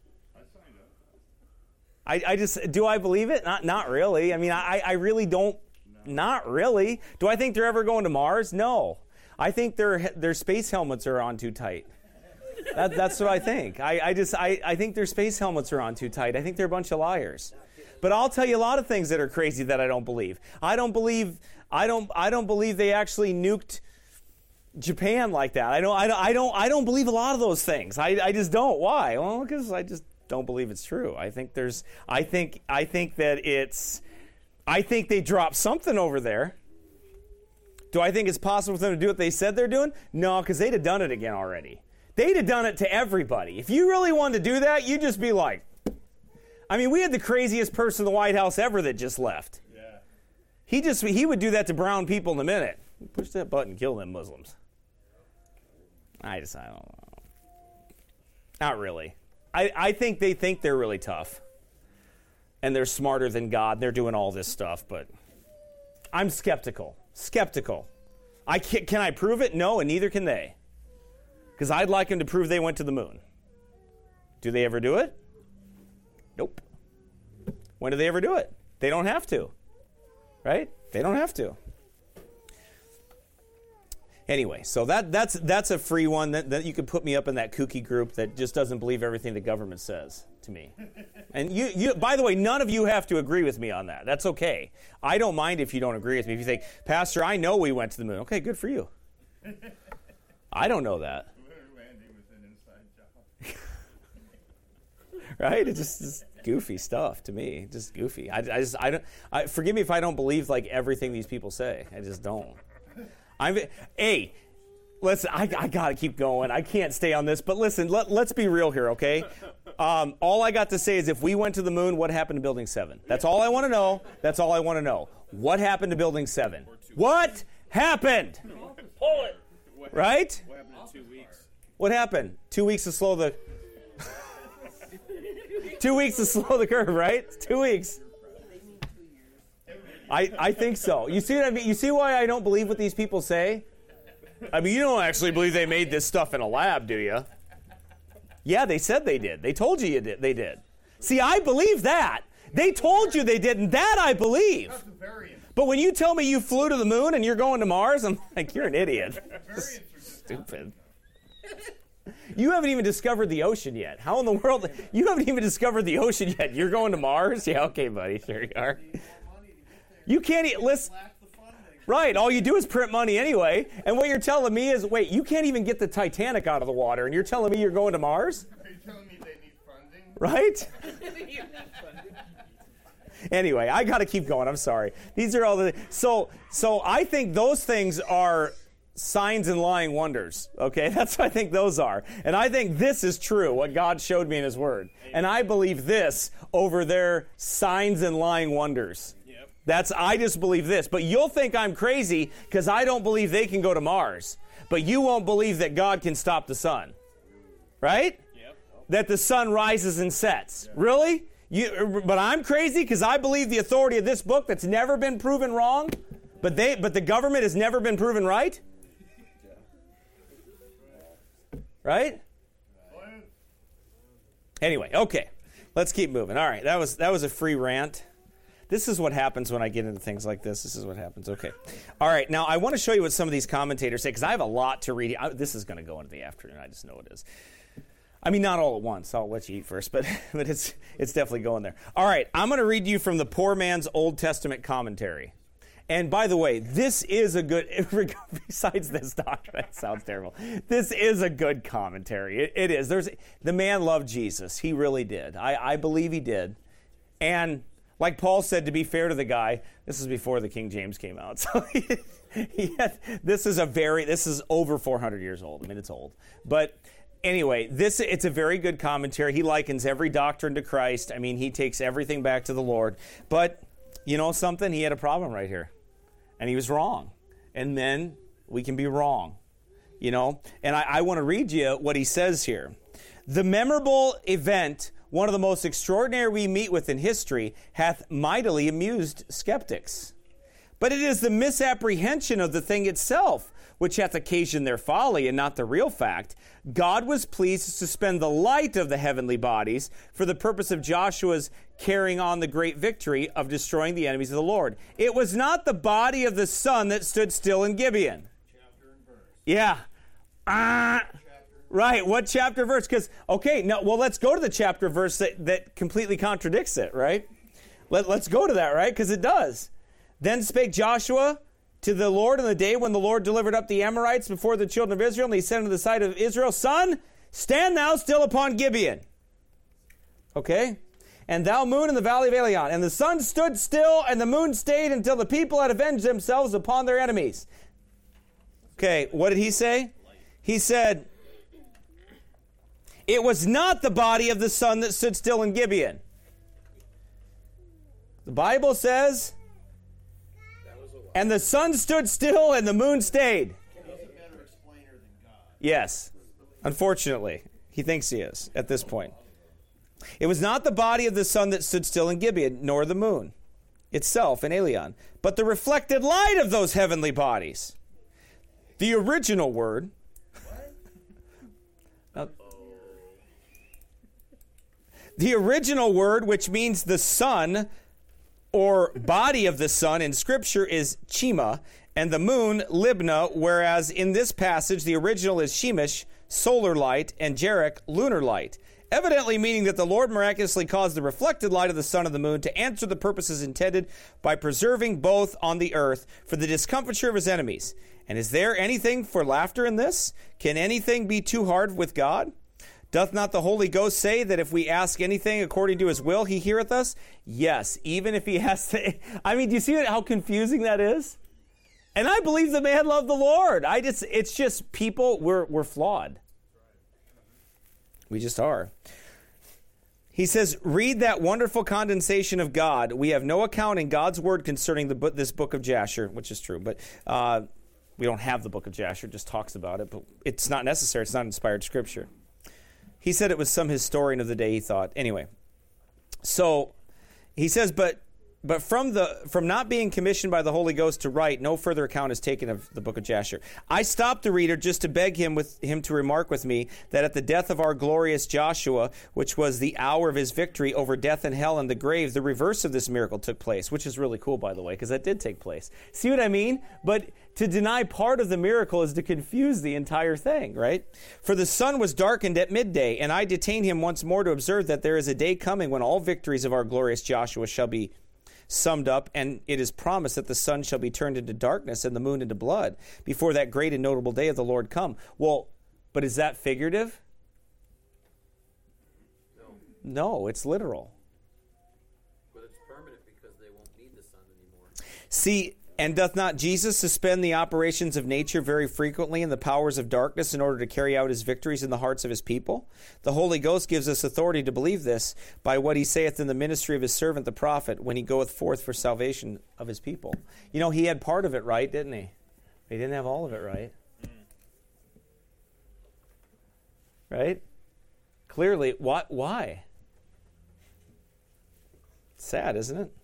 I, I just, do I believe it? Not not really. I mean, I, I really don't, not really. Do I think they're ever going to Mars? No. I think their their space helmets are on too tight. That, that's what I think. I, I just, I, I think their space helmets are on too tight. I think they're a bunch of liars. But I'll tell you a lot of things that are crazy that I don't believe. I don't believe, I don't, I don't believe they actually nuked Japan like that. I don't, I don't, I don't, I don't believe a lot of those things. I, I just don't. Why? Well, because I just don't believe it's true. I think there's, I think, I think that it's, I think they dropped something over there. Do I think it's possible for them to do what they said they're doing? No, because they'd have done it again already. They'd have done it to everybody. If you really wanted to do that, you'd just be like, I mean, we had the craziest person in the White House ever that just left. Yeah. He just, he would do that to brown people in a minute. Push that button, kill them Muslims. I just, I don't know. Not really. I, I think they think they're really tough. And they're smarter than God. And they're doing all this stuff, but I'm skeptical. Skeptical. I can't, can I prove it? No, and neither can they. Because I'd like them to prove they went to the moon. Do they ever do it? Nope. When do they ever do it? They don't have to. Right? They don't have to. Anyway, so that that's that's a free one that, that you could put me up in that kooky group that just doesn't believe everything the government says to me. And you, you, by the way, none of you have to agree with me on that. That's okay. I don't mind if you don't agree with me. If you think, Pastor, I know we went to the moon. Okay, good for you. I don't know that. Randy was an inside job. Right? It's just, just goofy stuff to me. Just goofy. I, I just I don't. I, forgive me if I don't believe like everything these people say. I just don't. I'm, hey, listen, I, I got to keep going. I can't stay on this. But listen, let, let's be real here, okay? Um, all I got to say is if we went to the moon, what happened to Building seven? That's all I want to know. That's all I want to know. What happened to Building seven? What happened? Pull it. Right? What happened in two weeks? What happened? Two weeks to slow the... Two weeks to slow the curve, right? Two weeks. I, I think so. You see what I mean? You see why I don't believe what these people say? I mean, you don't actually believe they made this stuff in a lab, do you? Yeah, they said they did. They told you, you did. They did. See, I believe that. They told you they did, and that I believe. That's a variant. But when you tell me you flew to the moon and you're going to Mars, I'm like, you're an idiot. Variants are just Stupid. You haven't even discovered the ocean yet. How in the world? You haven't even discovered the ocean yet. You're going to Mars? Yeah, okay, buddy. There you are. You can't eat. Listen. Right. All you do is print money anyway. And what you're telling me is, wait, you can't even get the Titanic out of the water, and you're telling me you're going to Mars? Are you telling me they need funding? Right? Anyway, I got to keep going. I'm sorry. These are all the. So, so I think those things are signs and lying wonders. Okay, that's what I think those are. And I think this is true, what God showed me in His Word. And I believe this over their signs and lying wonders. Yep. That's, I just believe this. But you'll think I'm crazy because I don't believe they can go to Mars. But you won't believe that God can stop the sun. Right? Yep. That the sun rises and sets. Really? You, but I'm crazy because I believe the authority of this book that's never been proven wrong. But they, but the government has never been proven right. Right? Anyway, okay. Let's keep moving. All right, that was that was a free rant. This is what happens when I get into things like this. This is what happens. Okay. All right, now I want to show you what some of these commentators say because I have a lot to read. I, this is going to go into the afternoon. I just know it is. I mean, not all at once. I'll let you eat first, but but it's it's definitely going there. All right, I'm going to read you from the Poor Man's Old Testament Commentary. And by the way, this is a good, besides this doctrine, that sounds terrible. This is a good commentary. It, it is. There's the man loved Jesus. He really did. I, I believe he did. And like Paul said, to be fair to the guy, this is before the King James came out. So he, he had, this is a very, this is over four hundred years old. I mean, it's old. But anyway, this it's a very good commentary. He likens every doctrine to Christ. I mean, he takes everything back to the Lord. But you know something? He had a problem right here. And he was wrong. And then we can be wrong, you know. And I, I want to read you what he says here. The memorable event, one of the most extraordinary we meet with in history, hath mightily amused skeptics. But it is the misapprehension of the thing itself which hath occasioned their folly, and not the real fact. God was pleased to suspend the light of the heavenly bodies for the purpose of Joshua's carrying on the great victory of destroying the enemies of the Lord. It was not the body of the sun that stood still in Gibeon. Chapter and verse. Yeah. Ah. Right, what chapter verse? Because, okay, now, well, let's go to the chapter verse that, that completely contradicts it, right? Let, let's go to that, right? Because it does. Then spake Joshua to the Lord in the day when the Lord delivered up the Amorites before the children of Israel, and he said unto the sight of Israel, Sun, stand thou still upon Gibeon. Okay? And thou moon in the valley of Elion. And the sun stood still, and the moon stayed until the people had avenged themselves upon their enemies. Okay, what did he say? He said, it was not the body of the sun that stood still in Gibeon. The Bible says, and the sun stood still and the moon stayed. He's a better explainer than God. Yes, unfortunately, he thinks he is at this point. It was not the body of the sun that stood still in Gibeon, nor the moon itself in Elion, but the reflected light of those heavenly bodies. The original word. Now, the original word, which means the sun or body of the sun in Scripture, is Chema, and the moon, Libna, whereas in this passage the original is Shemesh, solar light, and Jarek, lunar light. Evidently meaning that the Lord miraculously caused the reflected light of the sun and the moon to answer the purposes intended by preserving both on the earth for the discomfiture of his enemies. And is there anything for laughter in this? Can anything be too hard with God? Doth not the Holy Ghost say that if we ask anything according to his will, he heareth us? Yes, even if he has to. I mean, do you see how confusing that is? And I believe the man loved the Lord. I just, it's just people, we're, we're flawed. We just are. He says, read that wonderful condensation of God. We have no account in God's word concerning the book, this book of Jasher, which is true. But uh, we don't have the book of Jasher. It just talks about it. But it's not necessary. It's not inspired scripture. He said it was some historian of the day, he thought. Anyway. So he says, but but from the from not being commissioned by the Holy Ghost to write, no further account is taken of the book of Jasher. I stopped the reader just to beg him with him to remark with me that at the death of our glorious Joshua, which was the hour of his victory over death and hell and the grave, the reverse of this miracle took place, which is really cool, by the way, because that did take place. See what I mean? But to deny part of the miracle is to confuse the entire thing, right? For the sun was darkened at midday, and I detained him once more to observe that there is a day coming when all victories of our glorious Joshua shall be summed up, and it is promised that the sun shall be turned into darkness and the moon into blood before that great and notable day of the Lord come. Well, but is that figurative? No. No, it's literal. But it's permanent because they won't need the sun anymore. See, and doth not Jesus suspend the operations of nature very frequently in the powers of darkness in order to carry out his victories in the hearts of his people? The Holy Ghost gives us authority to believe this by what he saith in the ministry of his servant the prophet when he goeth forth for salvation of his people. You know, he had part of it right, didn't he? He didn't have all of it right. Right? Clearly, what? Why? Sad, isn't it?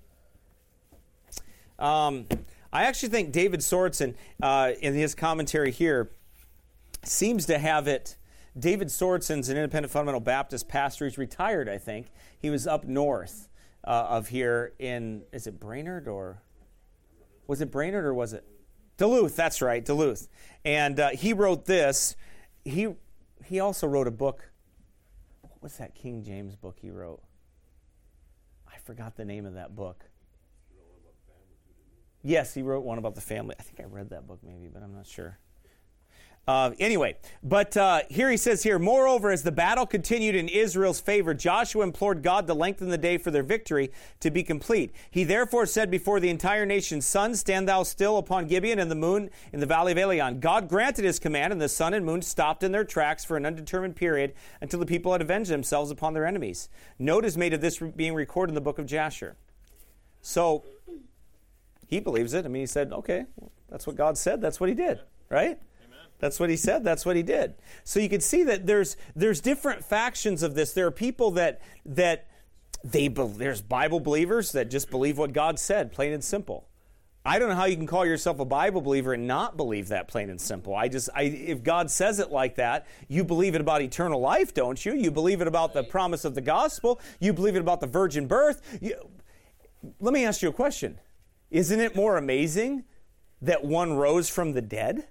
Um... I actually think David Sorensen, uh, in his commentary here, seems to have it. David Sorensen's an independent fundamental Baptist pastor. He's retired, I think. He was up north uh, of here in, is it Brainerd or, was it Brainerd or was it? Duluth, that's right, Duluth. And uh, he wrote this. He, he also wrote a book. What's that King James book he wrote? I forgot the name of that book. Yes, he wrote one about the family. I think I read that book maybe, but I'm not sure. Uh, anyway, but uh, here he says here, moreover, as the battle continued in Israel's favor, Joshua implored God to lengthen the day for their victory to be complete. He therefore said before the entire nation, sun, stand thou still upon Gibeon, and the moon in the valley of Elion. God granted his command, and the sun and moon stopped in their tracks for an undetermined period until the people had avenged themselves upon their enemies. Note is made of this being recorded in the book of Jasher. So he believes it. I mean, he said, okay, well, that's what God said. That's what he did, right? Amen. That's what he said. That's what he did. So you can see that there's there's different factions of this. There are people that that they be, there's Bible believers that just believe what God said, plain and simple. I don't know how you can call yourself a Bible believer and not believe that, plain and simple. I just, I, if God says it like that, you believe it about eternal life, don't you? You believe it about the promise of the gospel. You believe it about the virgin birth. You, let me ask you a question. Isn't it more amazing that one rose from the dead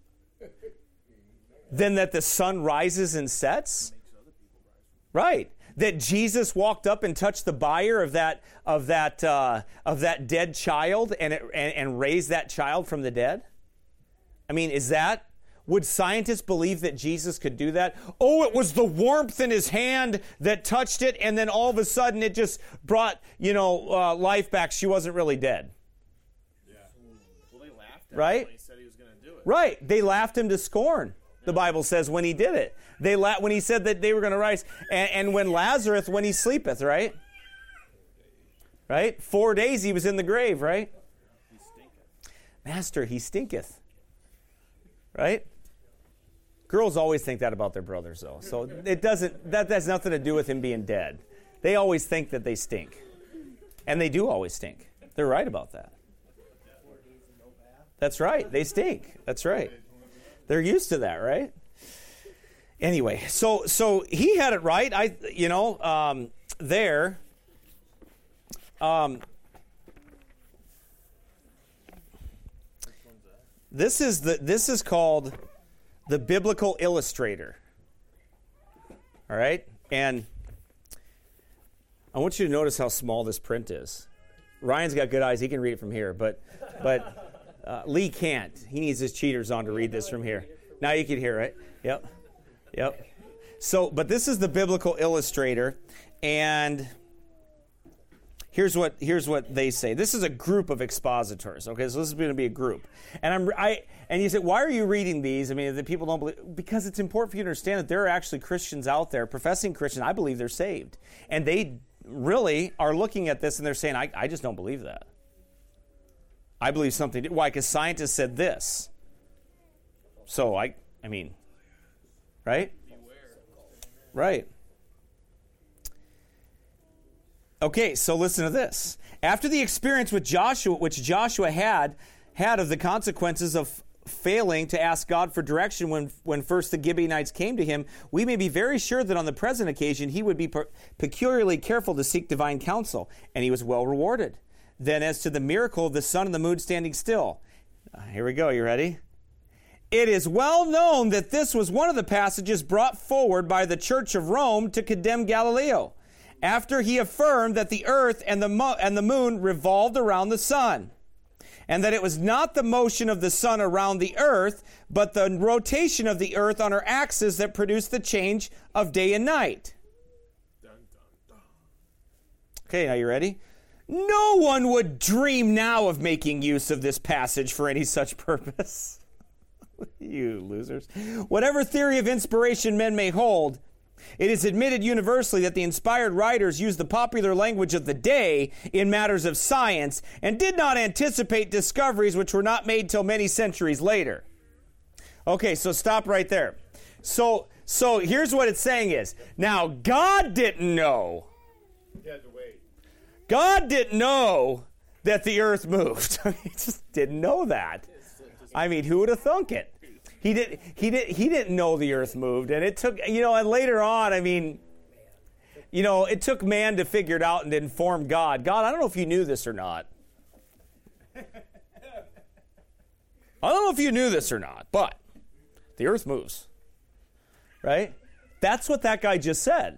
than that the sun rises and sets? Right. that Jesus walked up and touched the bier of that of that uh, of that dead child and, it, and and raised that child from the dead? I mean, is that, would scientists believe that Jesus could do that? Oh, it was the warmth in his hand that touched it, and then all of a sudden it just brought, you know, uh, life back. She wasn't really dead. Yeah. Well, they laughed at Right? him when he said he was going to do it. Right. They laughed him to scorn, the Bible says, when he did it. They la- when he said that they were going to rise. And, and when Lazarus, when he sleepeth, right? Right? Four days he was in the grave, right? He stinketh. Master, he stinketh. Right? Girls always think that about their brothers, though. So it doesn't, that has nothing to do with him being dead. They always think that they stink. And they do always stink. They're right about that. That's right. They stink. That's right. They're used to that, right? Anyway, so so he had it right. I, you know, um, there. Um, this is the this is called the Biblical Illustrator. All right, and I want you to notice how small this print is. Ryan's got good eyes; he can read it from here, but but uh, Lee can't. He needs his cheaters on to read this from here. Now you can hear it. Yep, yep. So, but this is the Biblical Illustrator, and here's what here's what they say. This is a group of expositors. Okay, so this is going to be a group, and I'm I and you say, why are you reading these? I mean, that people don't believe, because it's important for you to understand that there are actually Christians out there, professing Christians. I believe they're saved, and they really are looking at this and they're saying, I, I just don't believe that. I believe something. Why? Because scientists said this. So I I mean, right? Right. Okay, so listen to this. After the experience with Joshua, which Joshua had, had of the consequences of failing to ask God for direction when, when first the Gibeonites came to him, we may be very sure that on the present occasion he would be per- peculiarly careful to seek divine counsel, and he was well rewarded. Then as to the miracle of the sun and the moon standing still. Uh, here we go, you ready? It is well known that this was one of the passages brought forward by the Church of Rome to condemn Galileo, after he affirmed that the earth and the, mo- and the moon revolved around the sun, and that it was not the motion of the sun around the earth, but the rotation of the earth on her axis that produced the change of day and night. Dun, dun, dun. Okay, now you ready? No one would dream now of making use of this passage for any such purpose. You losers. Whatever theory of inspiration men may hold, it is admitted universally that the inspired writers used the popular language of the day in matters of science and did not anticipate discoveries which were not made till many centuries later. Okay, so stop right there. So, so here's what it's saying is, now God didn't know. He had to wait. God didn't know that the earth moved. He just didn't know that. I mean, who would have thunk it? He did. He did. He didn't know the earth moved, and it took. You know, and later on, I mean, you know, it took man to figure it out and to inform God. God, I don't know if you knew this or not. I don't know if you knew this or not, but the earth moves. Right? That's what that guy just said.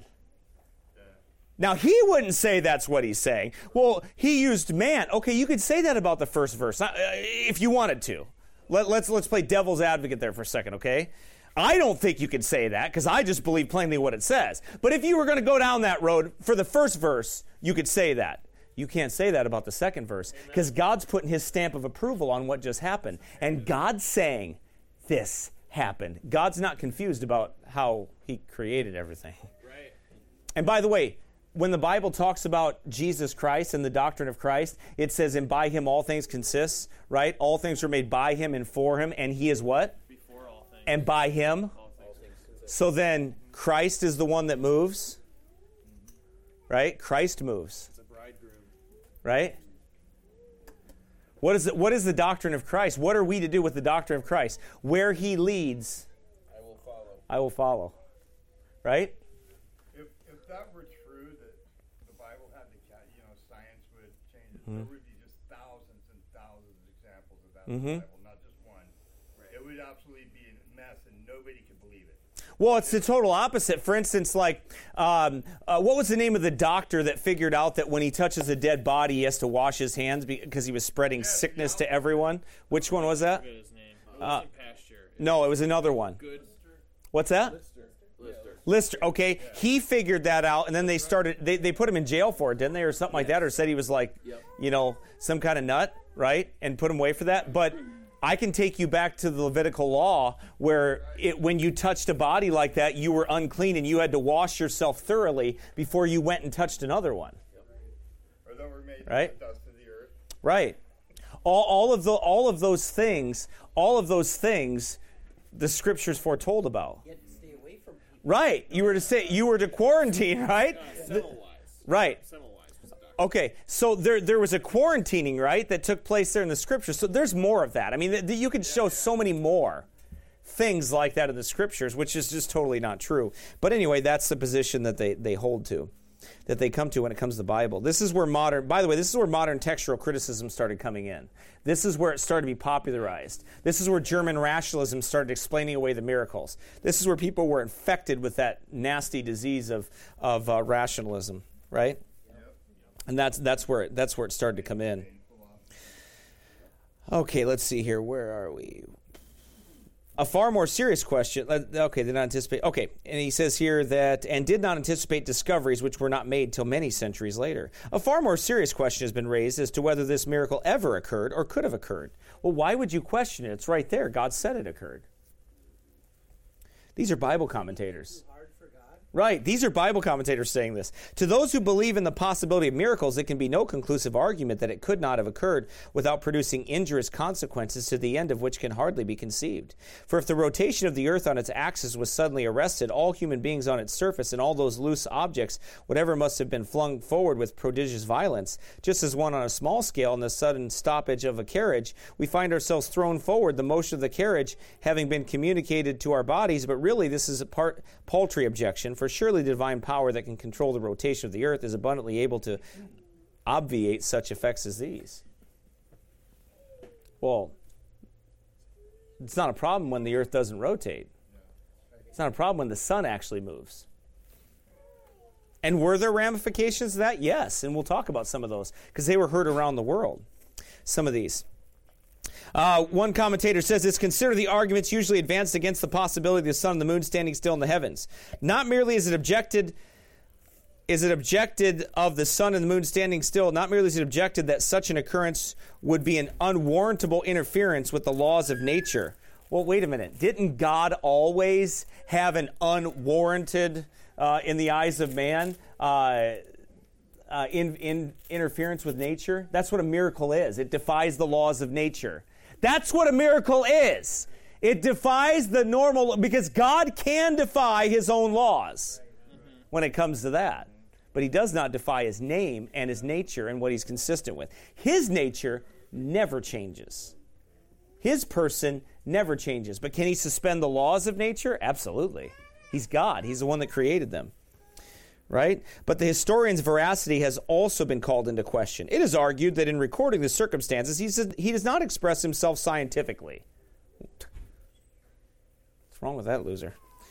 Now, he wouldn't say that's what he's saying. Well, he used man. Okay, you could say that about the first verse uh, if you wanted to. Let, let's let's play devil's advocate there for a second, okay? I don't think you could say that because I just believe plainly what it says. But if you were going to go down that road for the first verse, you could say that. You can't say that about the second verse because God's putting his stamp of approval on what just happened. And God's saying this happened. God's not confused about how he created everything. Right. And by the way, when the Bible talks about Jesus Christ and the doctrine of Christ, it says, and by him all things consist, right? All things are made by him and for him, and he is what? Before all things. And by him. All things consist. So then Christ is the one that moves, right? Christ moves, It's a bridegroom. right? What is, it, what is the doctrine of Christ? What are we to do with the doctrine of Christ? Where he leads, I will follow. I will follow, right? If, if that were true, that the Bible had the, ca- you know, science would change it, Mm-hmm. there would be just thousands and thousands of examples of that Mhm. in the Bible, not just one. It would absolutely be a mess and nobody could believe it. Well, it's the total opposite. For instance, like, um, uh, what was the name of the doctor that figured out that when he touches a dead body, he has to wash his hands because he was spreading sickness to everyone? Which one was that? I forget his name. It Uh, wasn't Pasteur. It No, it was another one. was Good. What's that? Lister. Lister. Okay, he figured that out, and then they started. They, they put him in jail for it, didn't they, or something like that, or said he was like, Yep. you know, some kind of nut, right? And put him away for that. But I can take you back to the Levitical law, where it, when you touched a body like that, you were unclean, and you had to wash yourself thoroughly before you went and touched another one. Or that were made Right. from the dust of the earth. Right. All, all of the all of those things, all of those things, the scriptures foretold about. You had to stay away from people. Right. You were to say you were to quarantine, right? Semmelweis. Right. Semmelweis was a doctor. Okay, so there there was a quarantining, right, that took place there in the scriptures. So there's more of that. I mean, th- th- you could show so many more things like that in the scriptures, which is just totally not true. But anyway, that's the position that they, they hold to, that they come to when it comes to the Bible. This is where modern, by the way, this is where modern textual criticism started coming in. This is where it started to be popularized. This is where German rationalism started explaining away the miracles. This is where people were infected with that nasty disease of, of uh, rationalism, right? And that's that's where it, that's where it started to come in. Okay, let's see here. Where are we? A far more serious question. Let- Okay, did not anticipate. Okay, and he says here that, and did not anticipate discoveries which were not made till many centuries later. A far more serious question has been raised as to whether this miracle ever occurred or could have occurred. Well, why would you question it? It's right there. God said it occurred. These are Bible commentators. Hard for God. Right. These are Bible commentators saying this. To those who believe in the possibility of miracles, it can be no conclusive argument that it could not have occurred without producing injurious consequences to the end of which can hardly be conceived. For if the rotation of the earth on its axis was suddenly arrested, all human beings on its surface and all those loose objects, whatever must have been flung forward with prodigious violence, just as one on a small scale in the sudden stoppage of a carriage, we find ourselves thrown forward, the motion of the carriage having been communicated to our bodies, but really this is a part paltry objection, for surely the divine power that can control the rotation of the earth is abundantly able to obviate such effects as these. Well, it's not a problem when the earth doesn't rotate. It's not a problem when the sun actually moves. And were there ramifications to that? Yes, and we'll talk about some of those because they were heard around the world, some of these. Uh, one commentator says it's considered the arguments usually advanced against the possibility of the sun and the moon standing still in the heavens. Not merely is it objected, is it objected of the sun and the moon standing still, not merely is it objected that such an occurrence would be an unwarrantable interference with the laws of nature. Well, wait a minute. Didn't God always have an unwarranted, uh, in the eyes of man, uh, uh, in, in interference with nature? That's what a miracle is. It defies the laws of nature. That's what a miracle is. It defies the normal, because God can defy his own laws when it comes to that. But he does not defy his name and his nature and what he's consistent with. His nature never changes. His person never changes. But can he suspend the laws of nature? Absolutely. He's God. He's the one that created them. Right? But the historian's veracity has also been called into question. It is argued that in recording the circumstances, he said he does not express himself scientifically. What's wrong with that loser?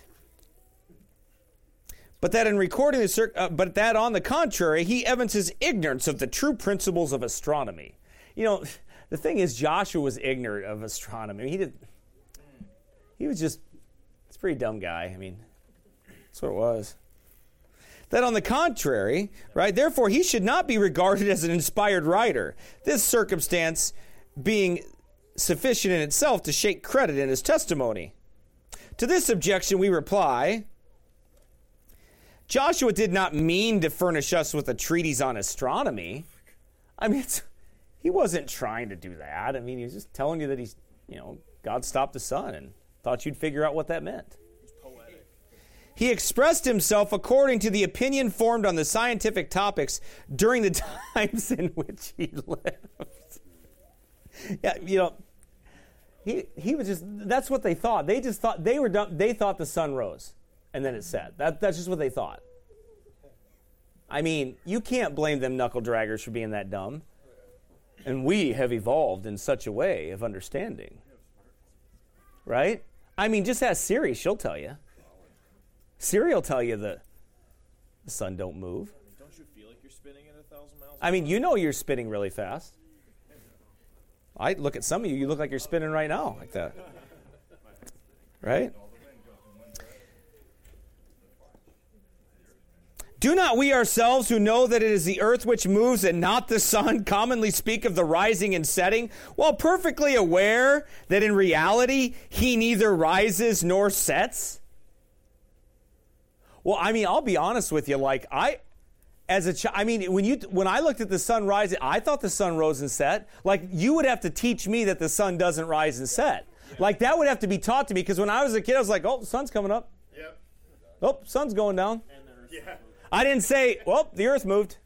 But that in recording the cir- uh, but that on the contrary, he evinces ignorance of the true principles of astronomy. You know, the thing is, Joshua was ignorant of astronomy. He did. He was just. He's a pretty dumb guy. I mean, that's what it was. That on the contrary, right, therefore he should not be regarded as an inspired writer, this circumstance being sufficient in itself to shake credit in his testimony. To this objection we reply, Joshua did not mean to furnish us with a treatise on astronomy. I mean, it's, he wasn't trying to do that. I mean, he was just telling you that he's, you know, God stopped the sun and thought you'd figure out what that meant. He expressed himself according to the opinion formed on the scientific topics during the times in which he lived. Yeah, you know, he he was just, that's what they thought. They just thought, they were dumb, they thought the sun rose and then it set. That, that's just what they thought. I mean, you can't blame them knuckle draggers for being that dumb. And we have evolved in such a way of understanding. Right? I mean, just ask Siri, she'll tell you. Siri will tell you the, the sun don't move. Don't you feel like you're spinning at a thousand miles? I mean, you know you're spinning really fast. I look at some of you, you look like you're spinning right now, like that. Right? Do not we ourselves who know that it is the earth which moves and not the sun commonly speak of the rising and setting, while perfectly aware that in reality he neither rises nor sets? Well, I mean, I'll be honest with you. Like, I, as a child, I mean, when you when I looked at the sun rising, I thought the sun rose and set. Like, you would have to teach me that the sun doesn't rise and set. Like, that would have to be taught to me, because when I was a kid, I was like, oh, the sun's coming up. Yep. Oh, sun's going down. Yeah. I didn't say, well, the earth moved.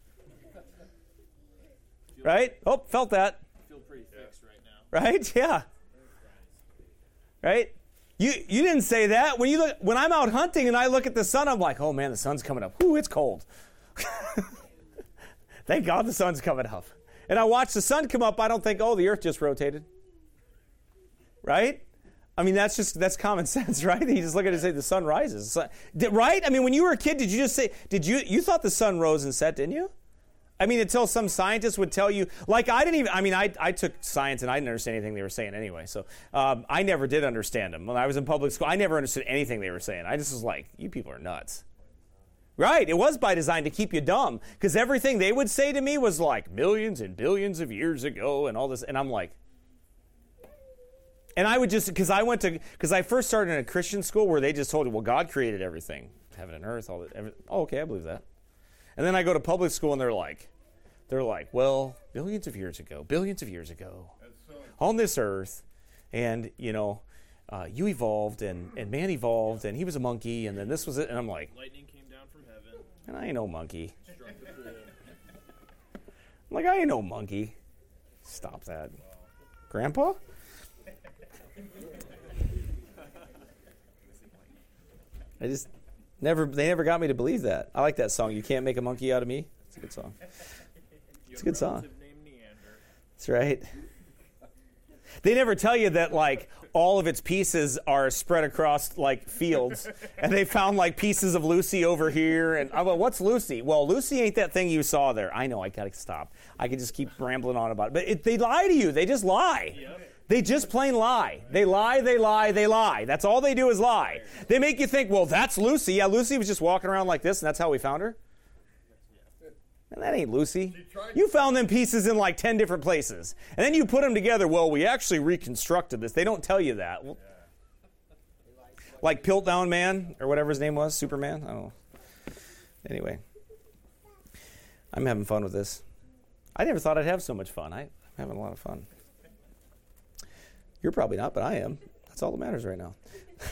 Right? Oh, felt that. I feel pretty fixed right now. Right? Yeah. Right? You you didn't say that. When you look, when I'm out hunting and I look at the sun, I'm like, oh man, the sun's coming up. Ooh, it's cold. Thank God the sun's coming up. And I watch the sun come up, I don't think, oh, the earth just rotated. Right? I mean, that's just, that's common sense, right? You just look at it and say the sun rises. The sun, did, right? I mean, when you were a kid, did you just say, did you, you thought the sun rose and set, didn't you? I mean, until some scientist would tell you, like I didn't even, I mean, I, I took science and I didn't understand anything they were saying anyway. So um, I never did understand them. When I was in public school, I never understood anything they were saying. I just was like, you people are nuts. Right. It was by design to keep you dumb, because everything they would say to me was like millions and billions of years ago and all this. And I'm like, and I would just, because I went to, because I first started in a Christian school where they just told you, well, God created everything, heaven and earth, all that. Every, oh, okay, I believe that. And then I go to public school and they're like, they're like, well, billions of years ago, billions of years ago, So, on this earth, and, you know, uh, you evolved, and, and man evolved, and he was a monkey, and then this was it. And I'm like, Lightning came down from heaven, and I ain't no monkey. struck the pool. I'm like, I ain't no monkey. Stop that. Grandpa? I just never, they never got me to believe that. I like that song, You Can't Make a Monkey Out of Me. It's a good song. It's a good song. Relative named Neander. That's right. They never tell you that, like, all of its pieces are spread across, like, fields. And they found, like, pieces of Lucy over here. And I'm like, what's Lucy? Well, Lucy ain't that thing you saw there. I know, I got to stop. I can just keep rambling on about it. But it, they lie to you. They just lie. Yep. They just plain lie. They lie, they lie, they lie. That's all they do is lie. They make you think, well, that's Lucy. Yeah, Lucy was just walking around like this, and that's how we found her. And that ain't Lucy. You found them pieces in like ten different places. And then you put them together. Well, we actually reconstructed this. They don't tell you that. Well, like Piltdown Man, or whatever his name was, Superman. I don't know. Anyway, I'm having fun with this. I never thought I'd have so much fun. I, I'm having a lot of fun. You're probably not, but I am. That's all that matters right now.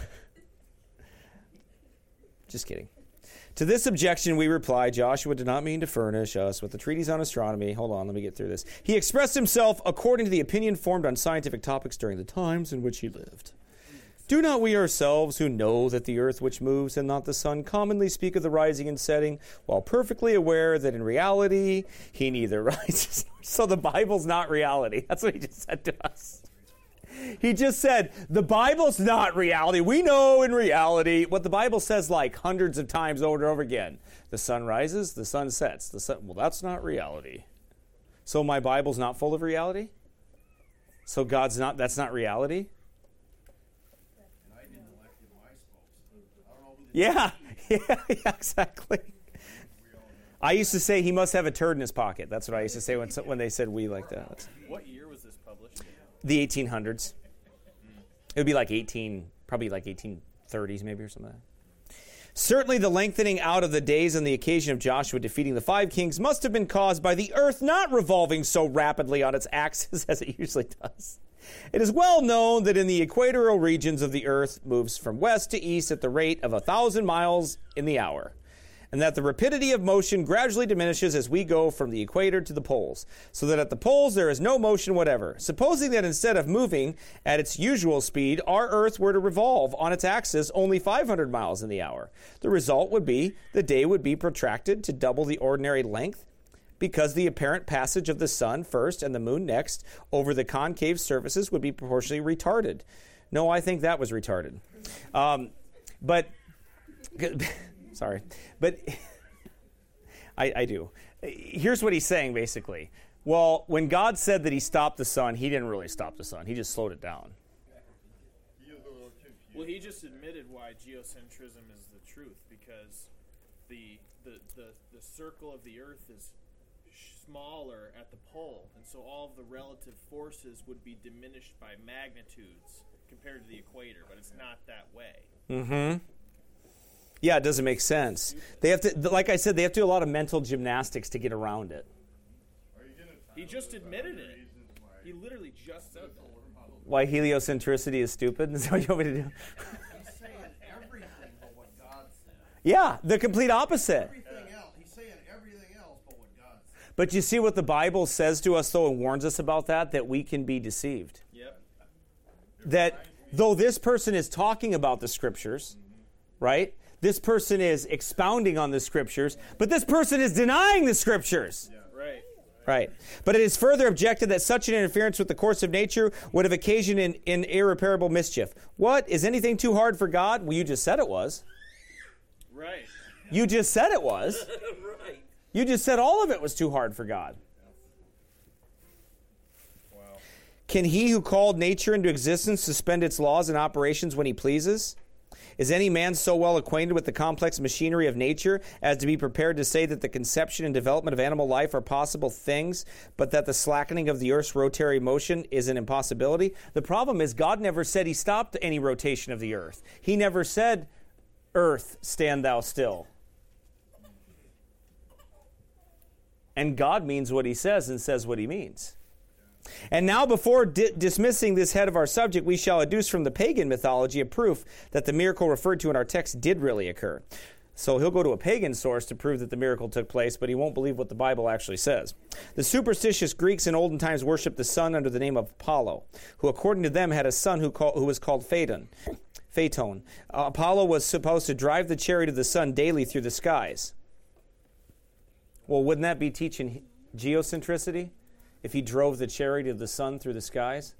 Just kidding. To this objection we reply, Joshua did not mean to furnish us with a treatise on astronomy. Hold on, let me get through this. He expressed himself according to the opinion formed on scientific topics during the times in which he lived. Do not we ourselves, who know that the earth which moves and not the sun, commonly speak of the rising and setting, while perfectly aware that in reality he neither rises. So the Bible's not reality. That's what he just said to us. He just said, the Bible's not reality. We know in reality what the Bible says like hundreds of times over and over again. The sun rises, the sun sets. The sun, well, that's not reality. So my Bible's not full of reality? So God's not, that's not reality? Yeah, yeah, yeah, exactly. I used to say he must have a turd in his pocket. That's what I used to say when, when they said we like that. That's, What year was this published? the eighteen hundreds. It would be like eighteen, probably like eighteen thirties maybe or something like that. Certainly the lengthening out of the days on the occasion of Joshua defeating the five kings must have been caused by the earth not revolving so rapidly on its axis as it usually does. It is well known that in the equatorial regions of the earth moves from west to east at the rate of a thousand miles in the hour, and that the rapidity of motion gradually diminishes as we go from the equator to the poles, so that at the poles there is no motion whatever. Supposing that instead of moving at its usual speed, our Earth were to revolve on its axis only five hundred miles in the hour, the result would be the day would be protracted to double the ordinary length, because the apparent passage of the sun first and the moon next over the concave surfaces would be proportionally retarded. No, I think that was retarded. Um, but... Sorry. But I, I do. Here's what he's saying, basically. Well, when God said that he stopped the sun, he didn't really stop the sun. He just slowed it down. Well, he just admitted why geocentrism is the truth, because the the, the, the circle of the earth is smaller at the pole, and so all of the relative forces would be diminished by magnitudes compared to the equator, but it's not that way. Mm-hmm. Yeah, it doesn't make sense. They have to, like I said, they have to do a lot of mental gymnastics to get around it. He just admitted it. He literally just said that. Why heliocentricity is stupid? Is that what you want me to do? He's saying everything but what God said. Yeah, the complete opposite. Everything else. He's saying everything else but what God said. But you see what the Bible says to us, though, and warns us about that, that we can be deceived. Yep. That though this person is talking about the Scriptures, right? This person is expounding on the Scriptures, but this person is denying the Scriptures. Right. Right. But it is further objected that such an interference with the course of nature would have occasioned an, an irreparable mischief. What? Is anything too hard for God? Well, you just said it was. Right. You just said it was. Right. You just said all of it was too hard for God. Wow. Can he who called nature into existence suspend its laws and operations when he pleases? Is any man so well acquainted with the complex machinery of nature as to be prepared to say that the conception and development of animal life are possible things, but that the slackening of the earth's rotary motion is an impossibility? The problem is God never said he stopped any rotation of the earth. He never said, "Earth, stand thou still." And God means what he says and says what he means. And now, before di- dismissing this head of our subject, we shall adduce from the pagan mythology a proof that the miracle referred to in our text did really occur. So he'll go to a pagan source to prove that the miracle took place, but he won't believe what the Bible actually says. The superstitious Greeks in olden times worshipped the sun under the name of Apollo, who according to them had a son who, call, who was called Phaeton. Phaeton. Uh, Apollo was supposed to drive the chariot of the sun daily through the skies. Well, wouldn't that be teaching geocentricity? If he drove the chariot of the sun through the skies?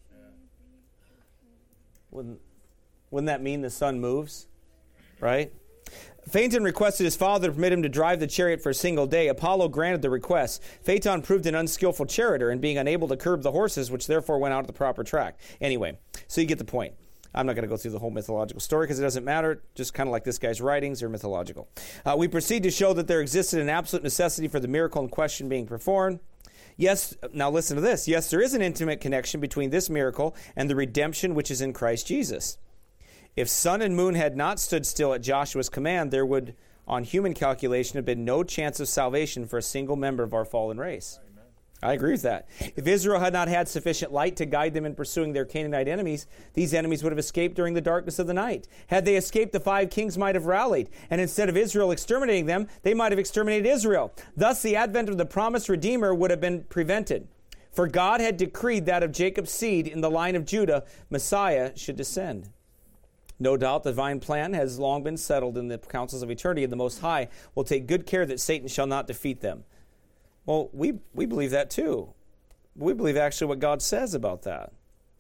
Wouldn't, wouldn't that mean the sun moves? Right? Phaeton requested his father to permit him to drive the chariot for a single day. Apollo granted the request. Phaeton proved an unskillful charioteer in being unable to curb the horses, which therefore went out at the proper track. Anyway, so you get the point. I'm not going to go through the whole mythological story because it doesn't matter. Just kind of like this guy's writings are mythological. Uh, we proceed to show that there existed an absolute necessity for the miracle in question being performed. Yes, now listen to this. Yes, there is an intimate connection between this miracle and the redemption which is in Christ Jesus. If sun and moon had not stood still at Joshua's command, there would, on human calculation, have been no chance of salvation for a single member of our fallen race. I agree with that. If Israel had not had sufficient light to guide them in pursuing their Canaanite enemies, these enemies would have escaped during the darkness of the night. Had they escaped, the five kings might have rallied, and instead of Israel exterminating them, they might have exterminated Israel. Thus, the advent of the promised Redeemer would have been prevented. For God had decreed that of Jacob's seed in the line of Judah, Messiah should descend. No doubt the divine plan has long been settled in the councils of eternity, and the Most High will take good care that Satan shall not defeat them. Well, we, we believe that too. We believe actually what God says about that.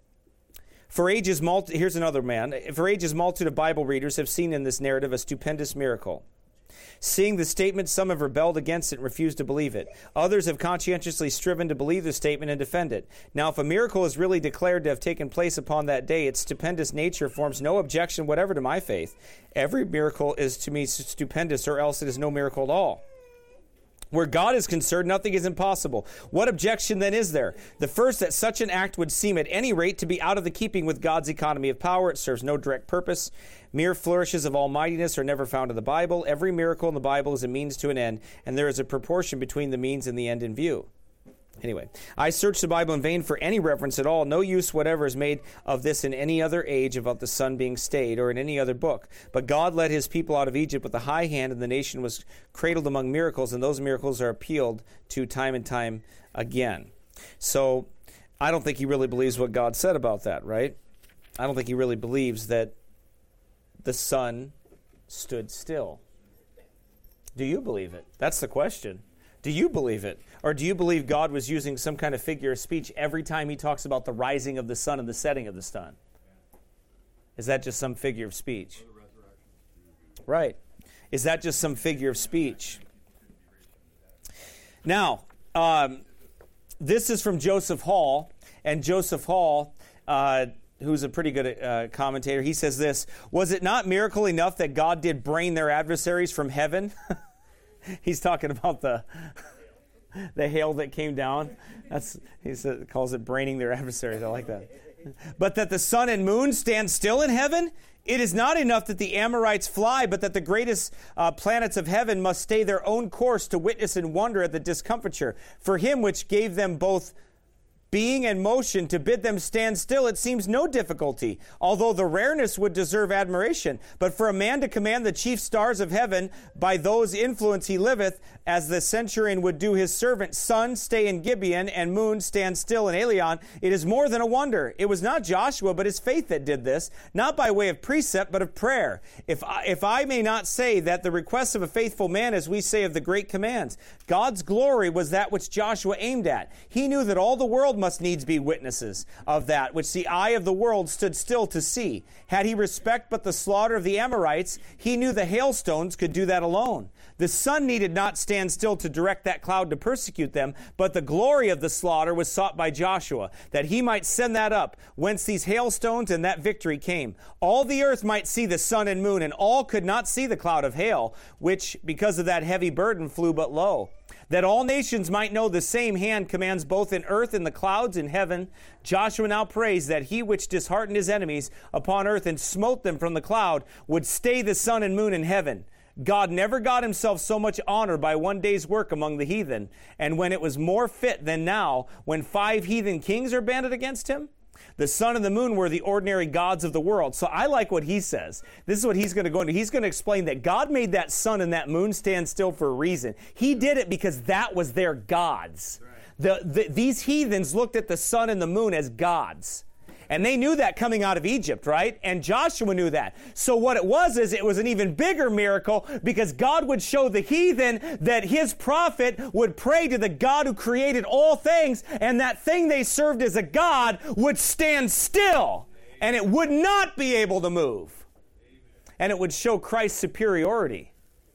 For ages, multi- here's another man. For ages, multitude of Bible readers have seen in this narrative a stupendous miracle. Seeing the statement, some have rebelled against it and refused to believe it. Others have conscientiously striven to believe the statement and defend it. Now, if a miracle is really declared to have taken place upon that day, its stupendous nature forms no objection whatever to my faith. Every miracle is to me stupendous, or else it is no miracle at all. Where God is concerned, nothing is impossible. What objection then is there? The first, that such an act would seem at any rate to be out of the keeping with God's economy of power. It serves no direct purpose. Mere flourishes of almightiness are never found in the Bible. Every miracle in the Bible is a means to an end, and there is a proportion between the means and the end in view. Anyway, I searched the Bible in vain for any reference at all. No use whatever is made of this in any other age about the sun being stayed or in any other book. But God led his people out of Egypt with a high hand, and the nation was cradled among miracles, and those miracles are appealed to time and time again. So I don't think he really believes what God said about that, right? I don't think he really believes that the sun stood still. Do you believe it? That's the question. Do you believe it? Or do you believe God was using some kind of figure of speech every time he talks about the rising of the sun and the setting of the sun? Is that just some figure of speech? Right. Is that just some figure of speech? Now, um, this is from Joseph Hall, and Joseph Hall, uh, who's a pretty good uh, commentator, he says this: was it not miracle enough that God did brain their adversaries from heaven? He's talking about the the hail that came down. That's he says, calls it braining their adversaries. I like that. But that the sun and moon stand still in heaven? It is not enough that the Amorites fly, but that the greatest uh, planets of heaven must stay their own course to witness and wonder at the discomfiture. For him which gave them both being and motion to bid them stand still, it seems no difficulty, although the rareness would deserve admiration. But for a man to command the chief stars of heaven by those influence he liveth, as the centurion would do his servant, sun stay in Gibeon and moon stand still in Elion, it is more than a wonder. It was not Joshua, but his faith that did this, not by way of precept, but of prayer. If I, if I may not say that the request of a faithful man, as we say of the great commands, God's glory was that which Joshua aimed at. He knew that all the world must needs be witnesses of that which the eye of the world stood still to see. Had he respect but the slaughter of the Amorites, he knew the hailstones could do that alone. The sun needed not stand still to direct that cloud to persecute them, but the glory of the slaughter was sought by Joshua, that he might send that up, whence these hailstones and that victory came. All the earth might see the sun and moon, and all could not see the cloud of hail, which, because of that heavy burden, flew but low. That all nations might know the same hand commands both in earth and the clouds in heaven. Joshua now prays that he which disheartened his enemies upon earth and smote them from the cloud would stay the sun and moon in heaven. God never got himself so much honor by one day's work among the heathen, and when it was more fit than now, when five heathen kings are banded against him. The sun and the moon were the ordinary gods of the world. So I like what he says. This is what he's going to go into. He's going to explain that God made that sun and that moon stand still for a reason. He did it because that was their gods. Right. The, the, these heathens looked at the sun and the moon as gods. And they knew that coming out of Egypt, right? And Joshua knew that. So what it was is it was an even bigger miracle because God would show the heathen that his prophet would pray to the God who created all things, and that thing they served as a God would stand still, and it would not be able to move. And it would show Christ's superiority.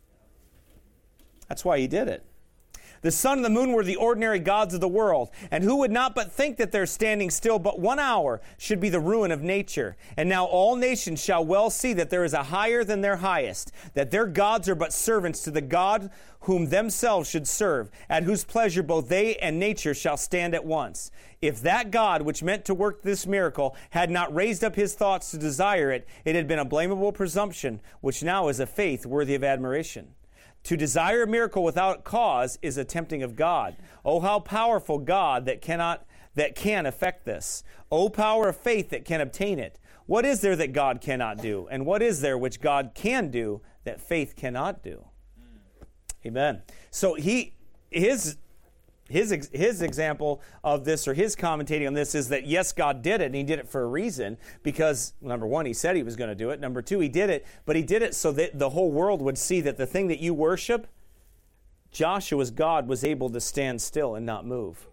That's why he did it. The sun and the moon were the ordinary gods of the world, and who would not but think that their standing still but one hour should be the ruin of nature? And now all nations shall well see that there is a higher than their highest, that their gods are but servants to the God whom themselves should serve, at whose pleasure both they and nature shall stand at once. If that God which meant to work this miracle had not raised up his thoughts to desire it, it had been a blamable presumption, which now is a faith worthy of admiration. To desire a miracle without cause is a tempting of God. Oh, how powerful God that cannot, that can effect this. Oh, power of faith that can obtain it. What is there that God cannot do? And what is there which God can do that faith cannot do? Amen. So he, his, his, his example of this, or his commentating on this, is that yes, God did it, and he did it for a reason, because number one, he said he was going to do it. Number two, he did it, but he did it so that the whole world would see that the thing that you worship, Joshua's God was able to stand still and not move.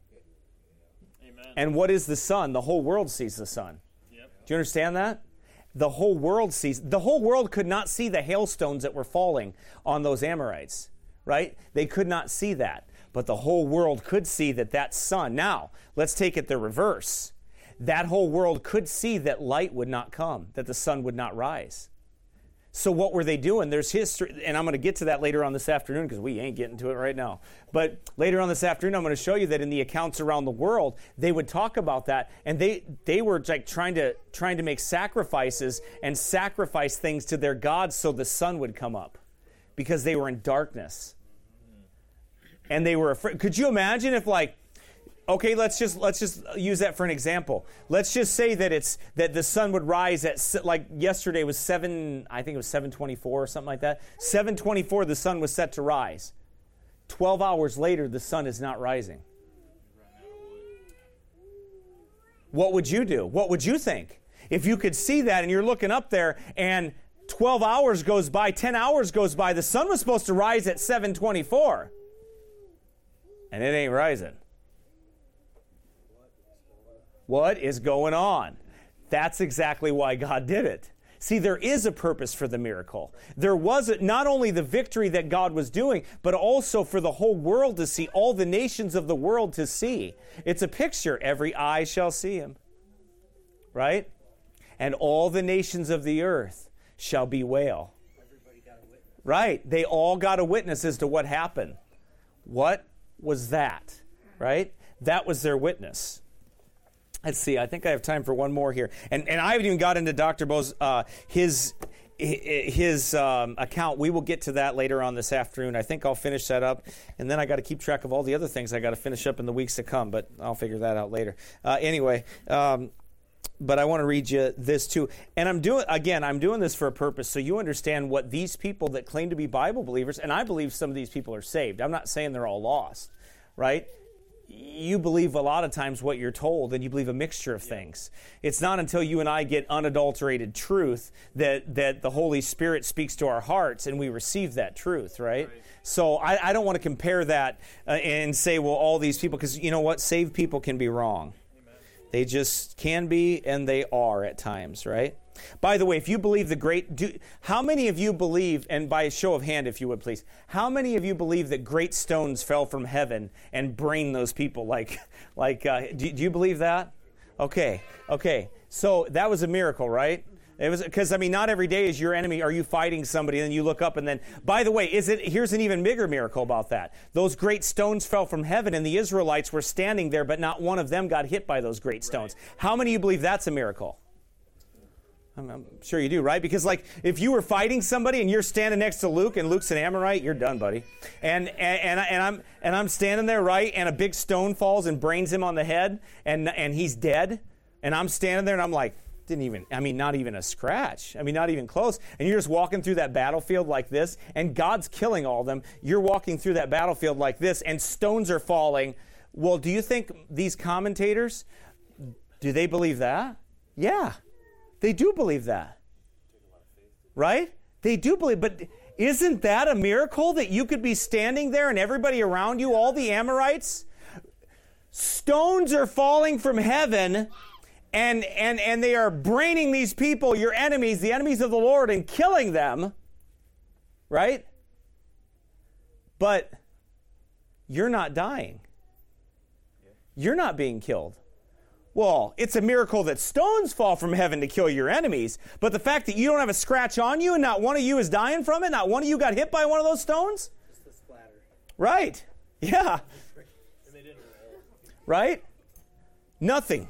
Amen. And what is the sun? The whole world sees the sun. Yep. Do you understand that? The whole world sees, the whole world could not see the hailstones that were falling on those Amorites, right? They could not see that. But the whole world could see that that sun. Now, let's take it the reverse. That whole world could see that light would not come, that the sun would not rise. So what were they doing? There's history, and I'm going to get to that later on this afternoon because we ain't getting to it right now. But later on this afternoon, I'm going to show you that in the accounts around the world, they would talk about that, and they they were like trying to trying to make sacrifices and sacrifice things to their gods so the sun would come up because they were in darkness. And they were afraid. Could you imagine if, like, okay, let's just let's just use that for an example. Let's just say that it's that the sun would rise at, like, yesterday was seven. I think it was seven twenty-four or something like that. seven twenty-four, the sun was set to rise. Twelve hours later, the sun is not rising. What would you do? What would you think if you could see that and you're looking up there and twelve hours goes by, ten hours goes by? The sun was supposed to rise at seven twenty-four. And it ain't rising. What is going on? That's exactly why God did it. See, there is a purpose for the miracle. There was a, not only the victory that God was doing, but also for the whole world to see, all the nations of the world to see. It's a picture. Every eye shall see him. Right? And all the nations of the earth shall bewail. Right. They all got a witness as to what happened. What was that? Right? That was their witness. Let's see. I think I have time for one more here. And and I haven't even got into Doctor Bo's, uh, his, his um, account. We will get to that later on this afternoon. I think I'll finish that up. And then I got to keep track of all the other things I got to finish up in the weeks to come. But I'll figure that out later. Uh, anyway, um, but I want to read you this too. And I'm doing, again, I'm doing this for a purpose so you understand what these people that claim to be Bible believers, and I believe some of these people are saved. I'm not saying they're all lost, right? You believe a lot of times what you're told, and you believe a mixture of things. It's not until you and I get unadulterated truth that, that the Holy Spirit speaks to our hearts and we receive that truth, right? right. So I, I don't want to compare that uh, and say, well, all these people, because you know what? Saved people can be wrong. Amen. They just can be, and they are at times, right? By the way, if you believe the great, do, how many of you believe, and by a show of hand if you would please, how many of you believe that great stones fell from heaven and brained those people? Like, like, uh, do, do you believe that? Okay, okay. So that was a miracle, right? It was, because I mean, not every day is your enemy. Are you fighting somebody and then you look up and then, by the way, is it? Here's an even bigger miracle about that. Those great stones fell from heaven and the Israelites were standing there, but not one of them got hit by those great stones. Right. How many of you believe that's a miracle? I'm, I'm sure you do, right? Because, like, if you were fighting somebody and you're standing next to Luke and Luke's an Amorite, you're done, buddy. And and and, I, and I'm and I'm standing there, right? And a big stone falls and brains him on the head, and and he's dead. And I'm standing there, and I'm like, didn't even. I mean, not even a scratch. I mean, not even close. And you're just walking through that battlefield like this, and God's killing all of them. You're walking through that battlefield like this, and stones are falling. Well, do you think these commentators, do they believe that? Yeah. They do believe that, right? They do believe, but isn't that a miracle that you could be standing there and everybody around you, all the Amorites, stones are falling from heaven and, and, and they are braining these people, your enemies, the enemies of the Lord, and killing them, right? But you're not dying. You're not being killed. Well, it's a miracle that stones fall from heaven to kill your enemies, but the fact that you don't have a scratch on you and not one of you is dying from it, not one of you got hit by one of those stones? Just the splatter. Right. Yeah. And they didn't roll. Right? Nothing.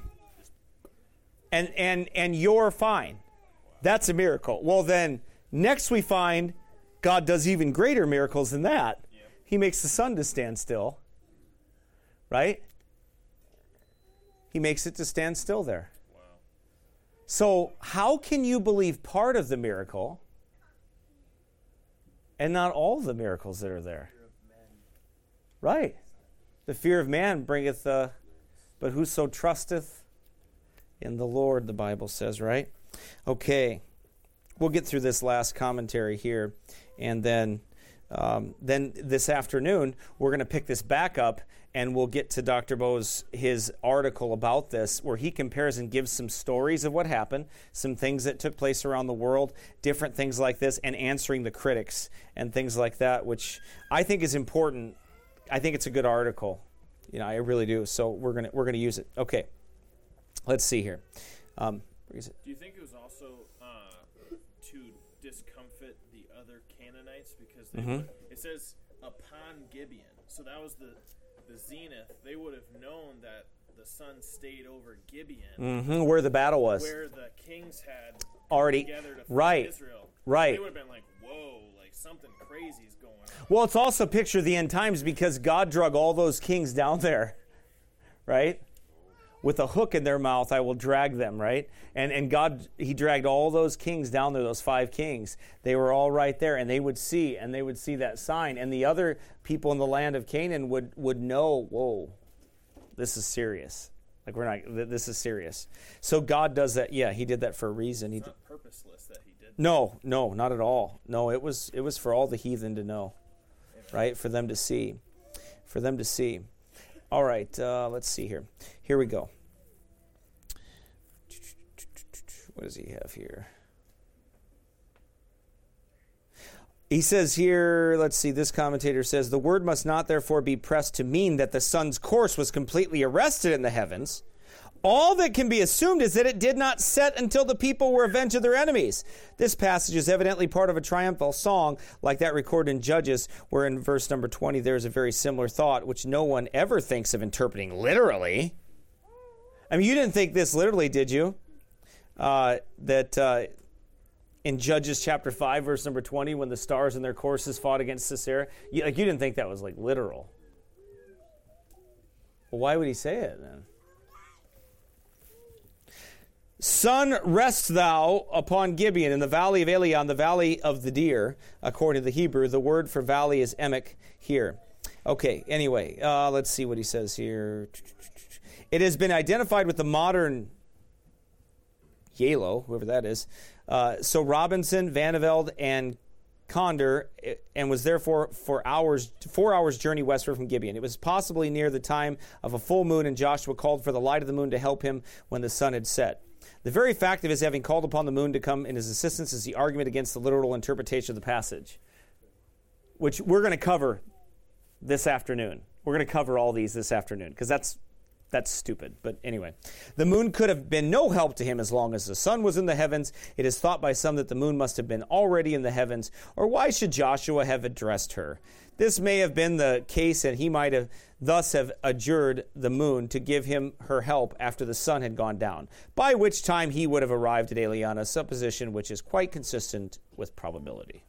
And and and you're fine. That's a miracle. Well, then next we find God does even greater miracles than that. Yep. He makes the sun to stand still. Right? He makes it to stand still there. Wow. So how can you believe part of the miracle and not all of the miracles that are there? Right. The fear of man bringeth, uh, but whoso trusteth in the Lord, the Bible says, right? Okay. We'll get through this last commentary here, and then um, then this afternoon we're going to pick this back up, and we'll get to Doctor Bo's his article about this, where he compares and gives some stories of what happened, some things that took place around the world, different things like this, and answering the critics and things like that, which I think is important. I think it's a good article. You know, I really do. So we're gonna we're gonna use it. Okay. Let's see here. Um, where is it? Do you think it was also uh, to discomfit the other Canaanites because they Mm-hmm. would, it says upon Gibeon, so that was the the zenith. They would have known that the sun stayed over Gibeon, Mm-hmm, where the battle was. where the kings had Already- together to fight right, Israel. right. They would have been like, "Whoa, like something crazy is going on." Well, it's also picture the end times because God drug all those kings down there, right? With a hook in their mouth, I will drag them, right? And and God, he dragged all those kings down there, those five kings. They were all right there, and they would see, and they would see that sign. And the other people in the land of Canaan would, would know, whoa, this is serious. Like, we're not, this is serious. So God does that. Yeah, he did that for a reason. He It's did. not purposeless that he did. No, no, not at all. No, it was it was for all the heathen to know, Amen. right? For them to see, for them to see. All right, uh, let's see here. Here we go. What does he have here? He says here, let's see, this commentator says, the word must not therefore be pressed to mean that the sun's course was completely arrested in the heavens. All that can be assumed is that it did not set until the people were avenged of their enemies. This passage is evidently part of a triumphal song like that recorded in Judges, where in verse number twenty there is a very similar thought, which no one ever thinks of interpreting literally. I mean, you didn't think this literally, did you? Uh, that uh, in Judges chapter five, verse number twenty, when the stars in their courses fought against Sisera, you, like, you didn't think that was like literal. Well, why would he say it then? Sun, rest thou upon Gibeon in the valley of Elion, the valley of the deer, according to the Hebrew. The word for valley is emek here. Okay, anyway, uh, let's see what he says here. It has been identified with the modern Yalo, whoever that is. Uh, so Robinson, Van Velde, and Conder, and was therefore for hours, four hours journey westward from Gibeon. It was possibly near the time of a full moon, and Joshua called for the light of the moon to help him when the sun had set. The very fact of his having called upon the moon to come in his assistance is the argument against the literal interpretation of the passage, which we're going to cover this afternoon. We're going to cover all these this afternoon, because that's that's stupid. But anyway, the moon could have been no help to him as long as the sun was in the heavens. It is thought by some that the moon must have been already in the heavens, or why should Joshua have addressed her? This may have been the case, and he might have thus have adjured the moon to give him her help after the sun had gone down, by which time he would have arrived at Elion, a supposition which is quite consistent with probability.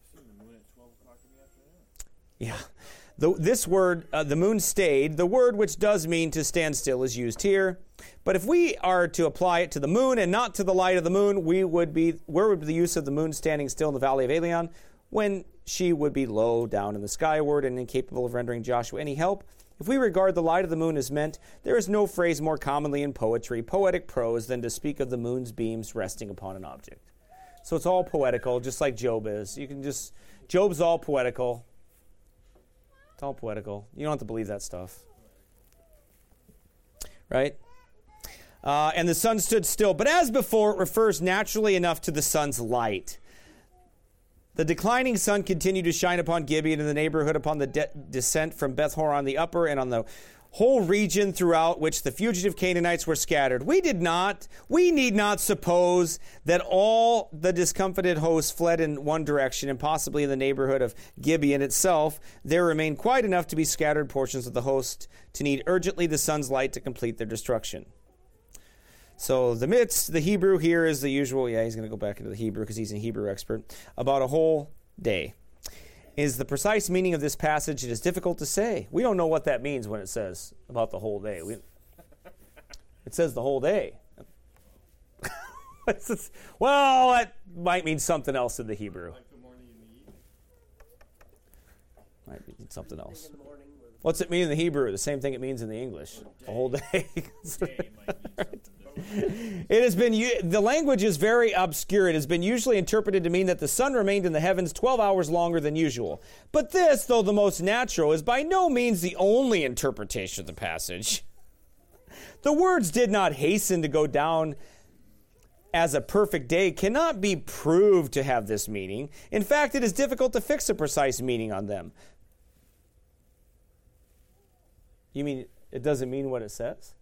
Yeah. The, this word, uh, the moon stayed, the word which does mean to stand still is used here. But if we are to apply it to the moon and not to the light of the moon, we would be, where would be the use of the moon standing still in the valley of Elion when she would be low down in the skyward and incapable of rendering Joshua any help? If we regard the light of the moon as meant, there is no phrase more commonly in poetry, poetic prose, than to speak of the moon's beams resting upon an object. So it's all poetical, just like Job is. You can just, Job's all poetical. It's all poetical. You don't have to believe that stuff. Right? Uh, and the sun stood still. But as before, it refers naturally enough to the sun's light. The declining sun continued to shine upon Gibeon in the neighborhood, upon the de- descent from Beth Horon the upper, and on the whole region throughout which the fugitive Canaanites were scattered. We did not, we need not suppose that all the discomfited hosts fled in one direction, and possibly in the neighborhood of Gibeon itself there remained quite enough to be scattered portions of the host to need urgently the sun's light to complete their destruction. So the midst, the Hebrew here is the usual, yeah, he's going to go back into the Hebrew because he's a Hebrew expert, about a whole day. Is the precise meaning of this passage, it is difficult to say. We don't know what that means when it says about the whole day. We, it says the whole day. Well, that might mean something else in the Hebrew. Like the morning and the evening. Might mean something else. What's it mean in the Hebrew? The same thing it means in the English. A whole day. Day might mean something. It has been, the language is very obscure. It has been usually interpreted to mean that the sun remained in the heavens twelve hours longer than usual. But this, though the most natural, is by no means the only interpretation of the passage. The words did not hasten to go down as a perfect day cannot be proved to have this meaning. In fact, it is difficult to fix a precise meaning on them. You mean it doesn't mean what it says?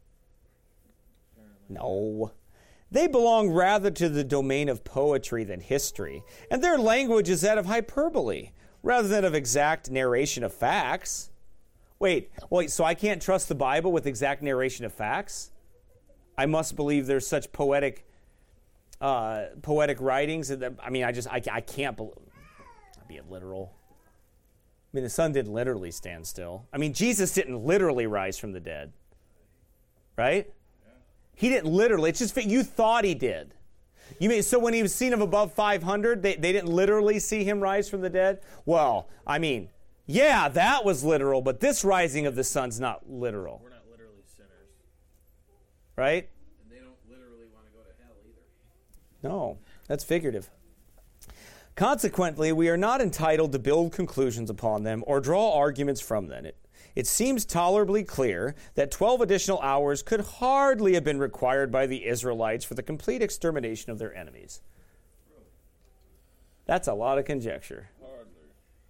No. They belong rather to the domain of poetry than history, and their language is that of hyperbole, rather than of exact narration of facts. Wait, wait, so I can't trust the Bible with exact narration of facts? I must believe there's such poetic uh, poetic writings. That, I mean, I just, I, I can't believe, I'd be literal. I mean, the sun didn't literally stand still. I mean, Jesus didn't literally rise from the dead, right? He didn't literally. It's just you thought he did. You mean so when he was seen of above five hundred, they, they didn't literally see him rise from the dead? Well, I mean, yeah, that was literal, but this rising of the sun's not literal. We're not literally sinners. Right? And they don't literally want to go to hell either. No, that's figurative. Consequently, we are not entitled to build conclusions upon them or draw arguments from them. It, It seems tolerably clear that twelve additional hours could hardly have been required by the Israelites for the complete extermination of their enemies. That's a lot of conjecture. Hardly.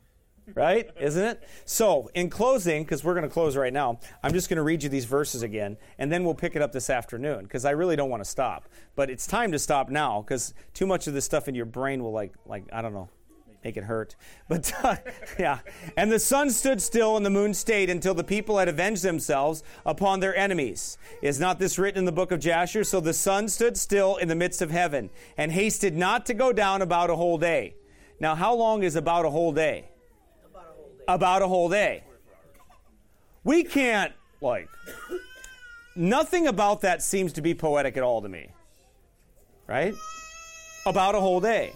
right? Isn't it? So, in closing, because we're going to close right now, I'm just going to read you these verses again, and then we'll pick it up this afternoon, because I really don't want to stop. But it's time to stop now, because too much of this stuff in your brain will, like, like I don't know, make it hurt. But, uh, yeah. And the sun stood still and the moon stayed until the people had avenged themselves upon their enemies. Is not this written in the book of Jasher? So the sun stood still in the midst of heaven and hasted not to go down about a whole day. Now, how long is about a whole day? About a whole day. About a whole day. We can't, like, nothing about that seems to be poetic at all to me. Right? About a whole day.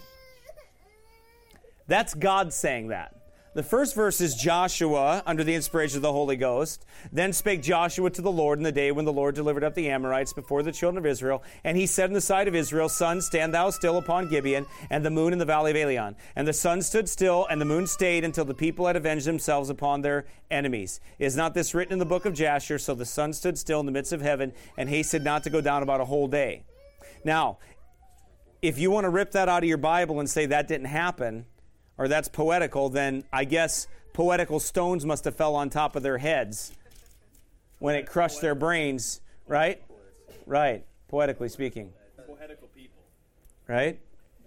That's God saying that. The first verse is Joshua under the inspiration of the Holy Ghost. Then spake Joshua to the Lord in the day when the Lord delivered up the Amorites before the children of Israel. And he said in the sight of Israel, Sun, stand thou still upon Gibeon, and the moon in the valley of Elion. And the sun stood still, and the moon stayed until the people had avenged themselves upon their enemies. Is not this written in the book of Jasher? So the sun stood still in the midst of heaven, and hasted not to go down about a whole day. Now, if you want to rip that out of your Bible and say that didn't happen, or that's poetical, then I guess poetical stones must have fell on top of their heads when it crushed their brains, right? Right, poetically speaking. Poetical people. Right?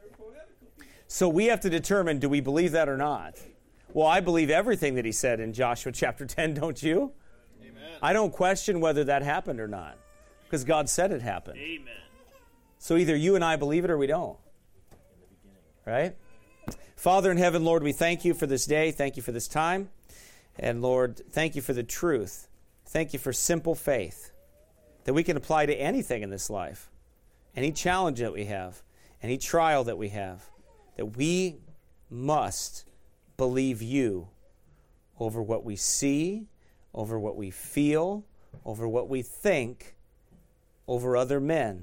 So we have to determine, do we believe that or not? Well, I believe everything that he said in Joshua chapter ten, don't you? Amen. I don't question whether that happened or not, because God said it happened. Amen. So either you and I believe it or we don't. Right? Father in heaven, Lord, we thank you for this day. Thank you for this time. And Lord, thank you for the truth. Thank you for simple faith that we can apply to anything in this life. Any challenge that we have, any trial that we have, that we must believe you over what we see, over what we feel, over what we think, over other men.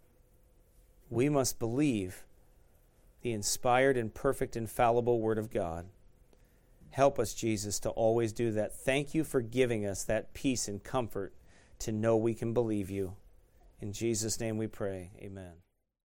We must believe the inspired and perfect, infallible Word of God. Help us, Jesus, to always do that. Thank you for giving us that peace and comfort to know we can believe you. In Jesus' name we pray. Amen.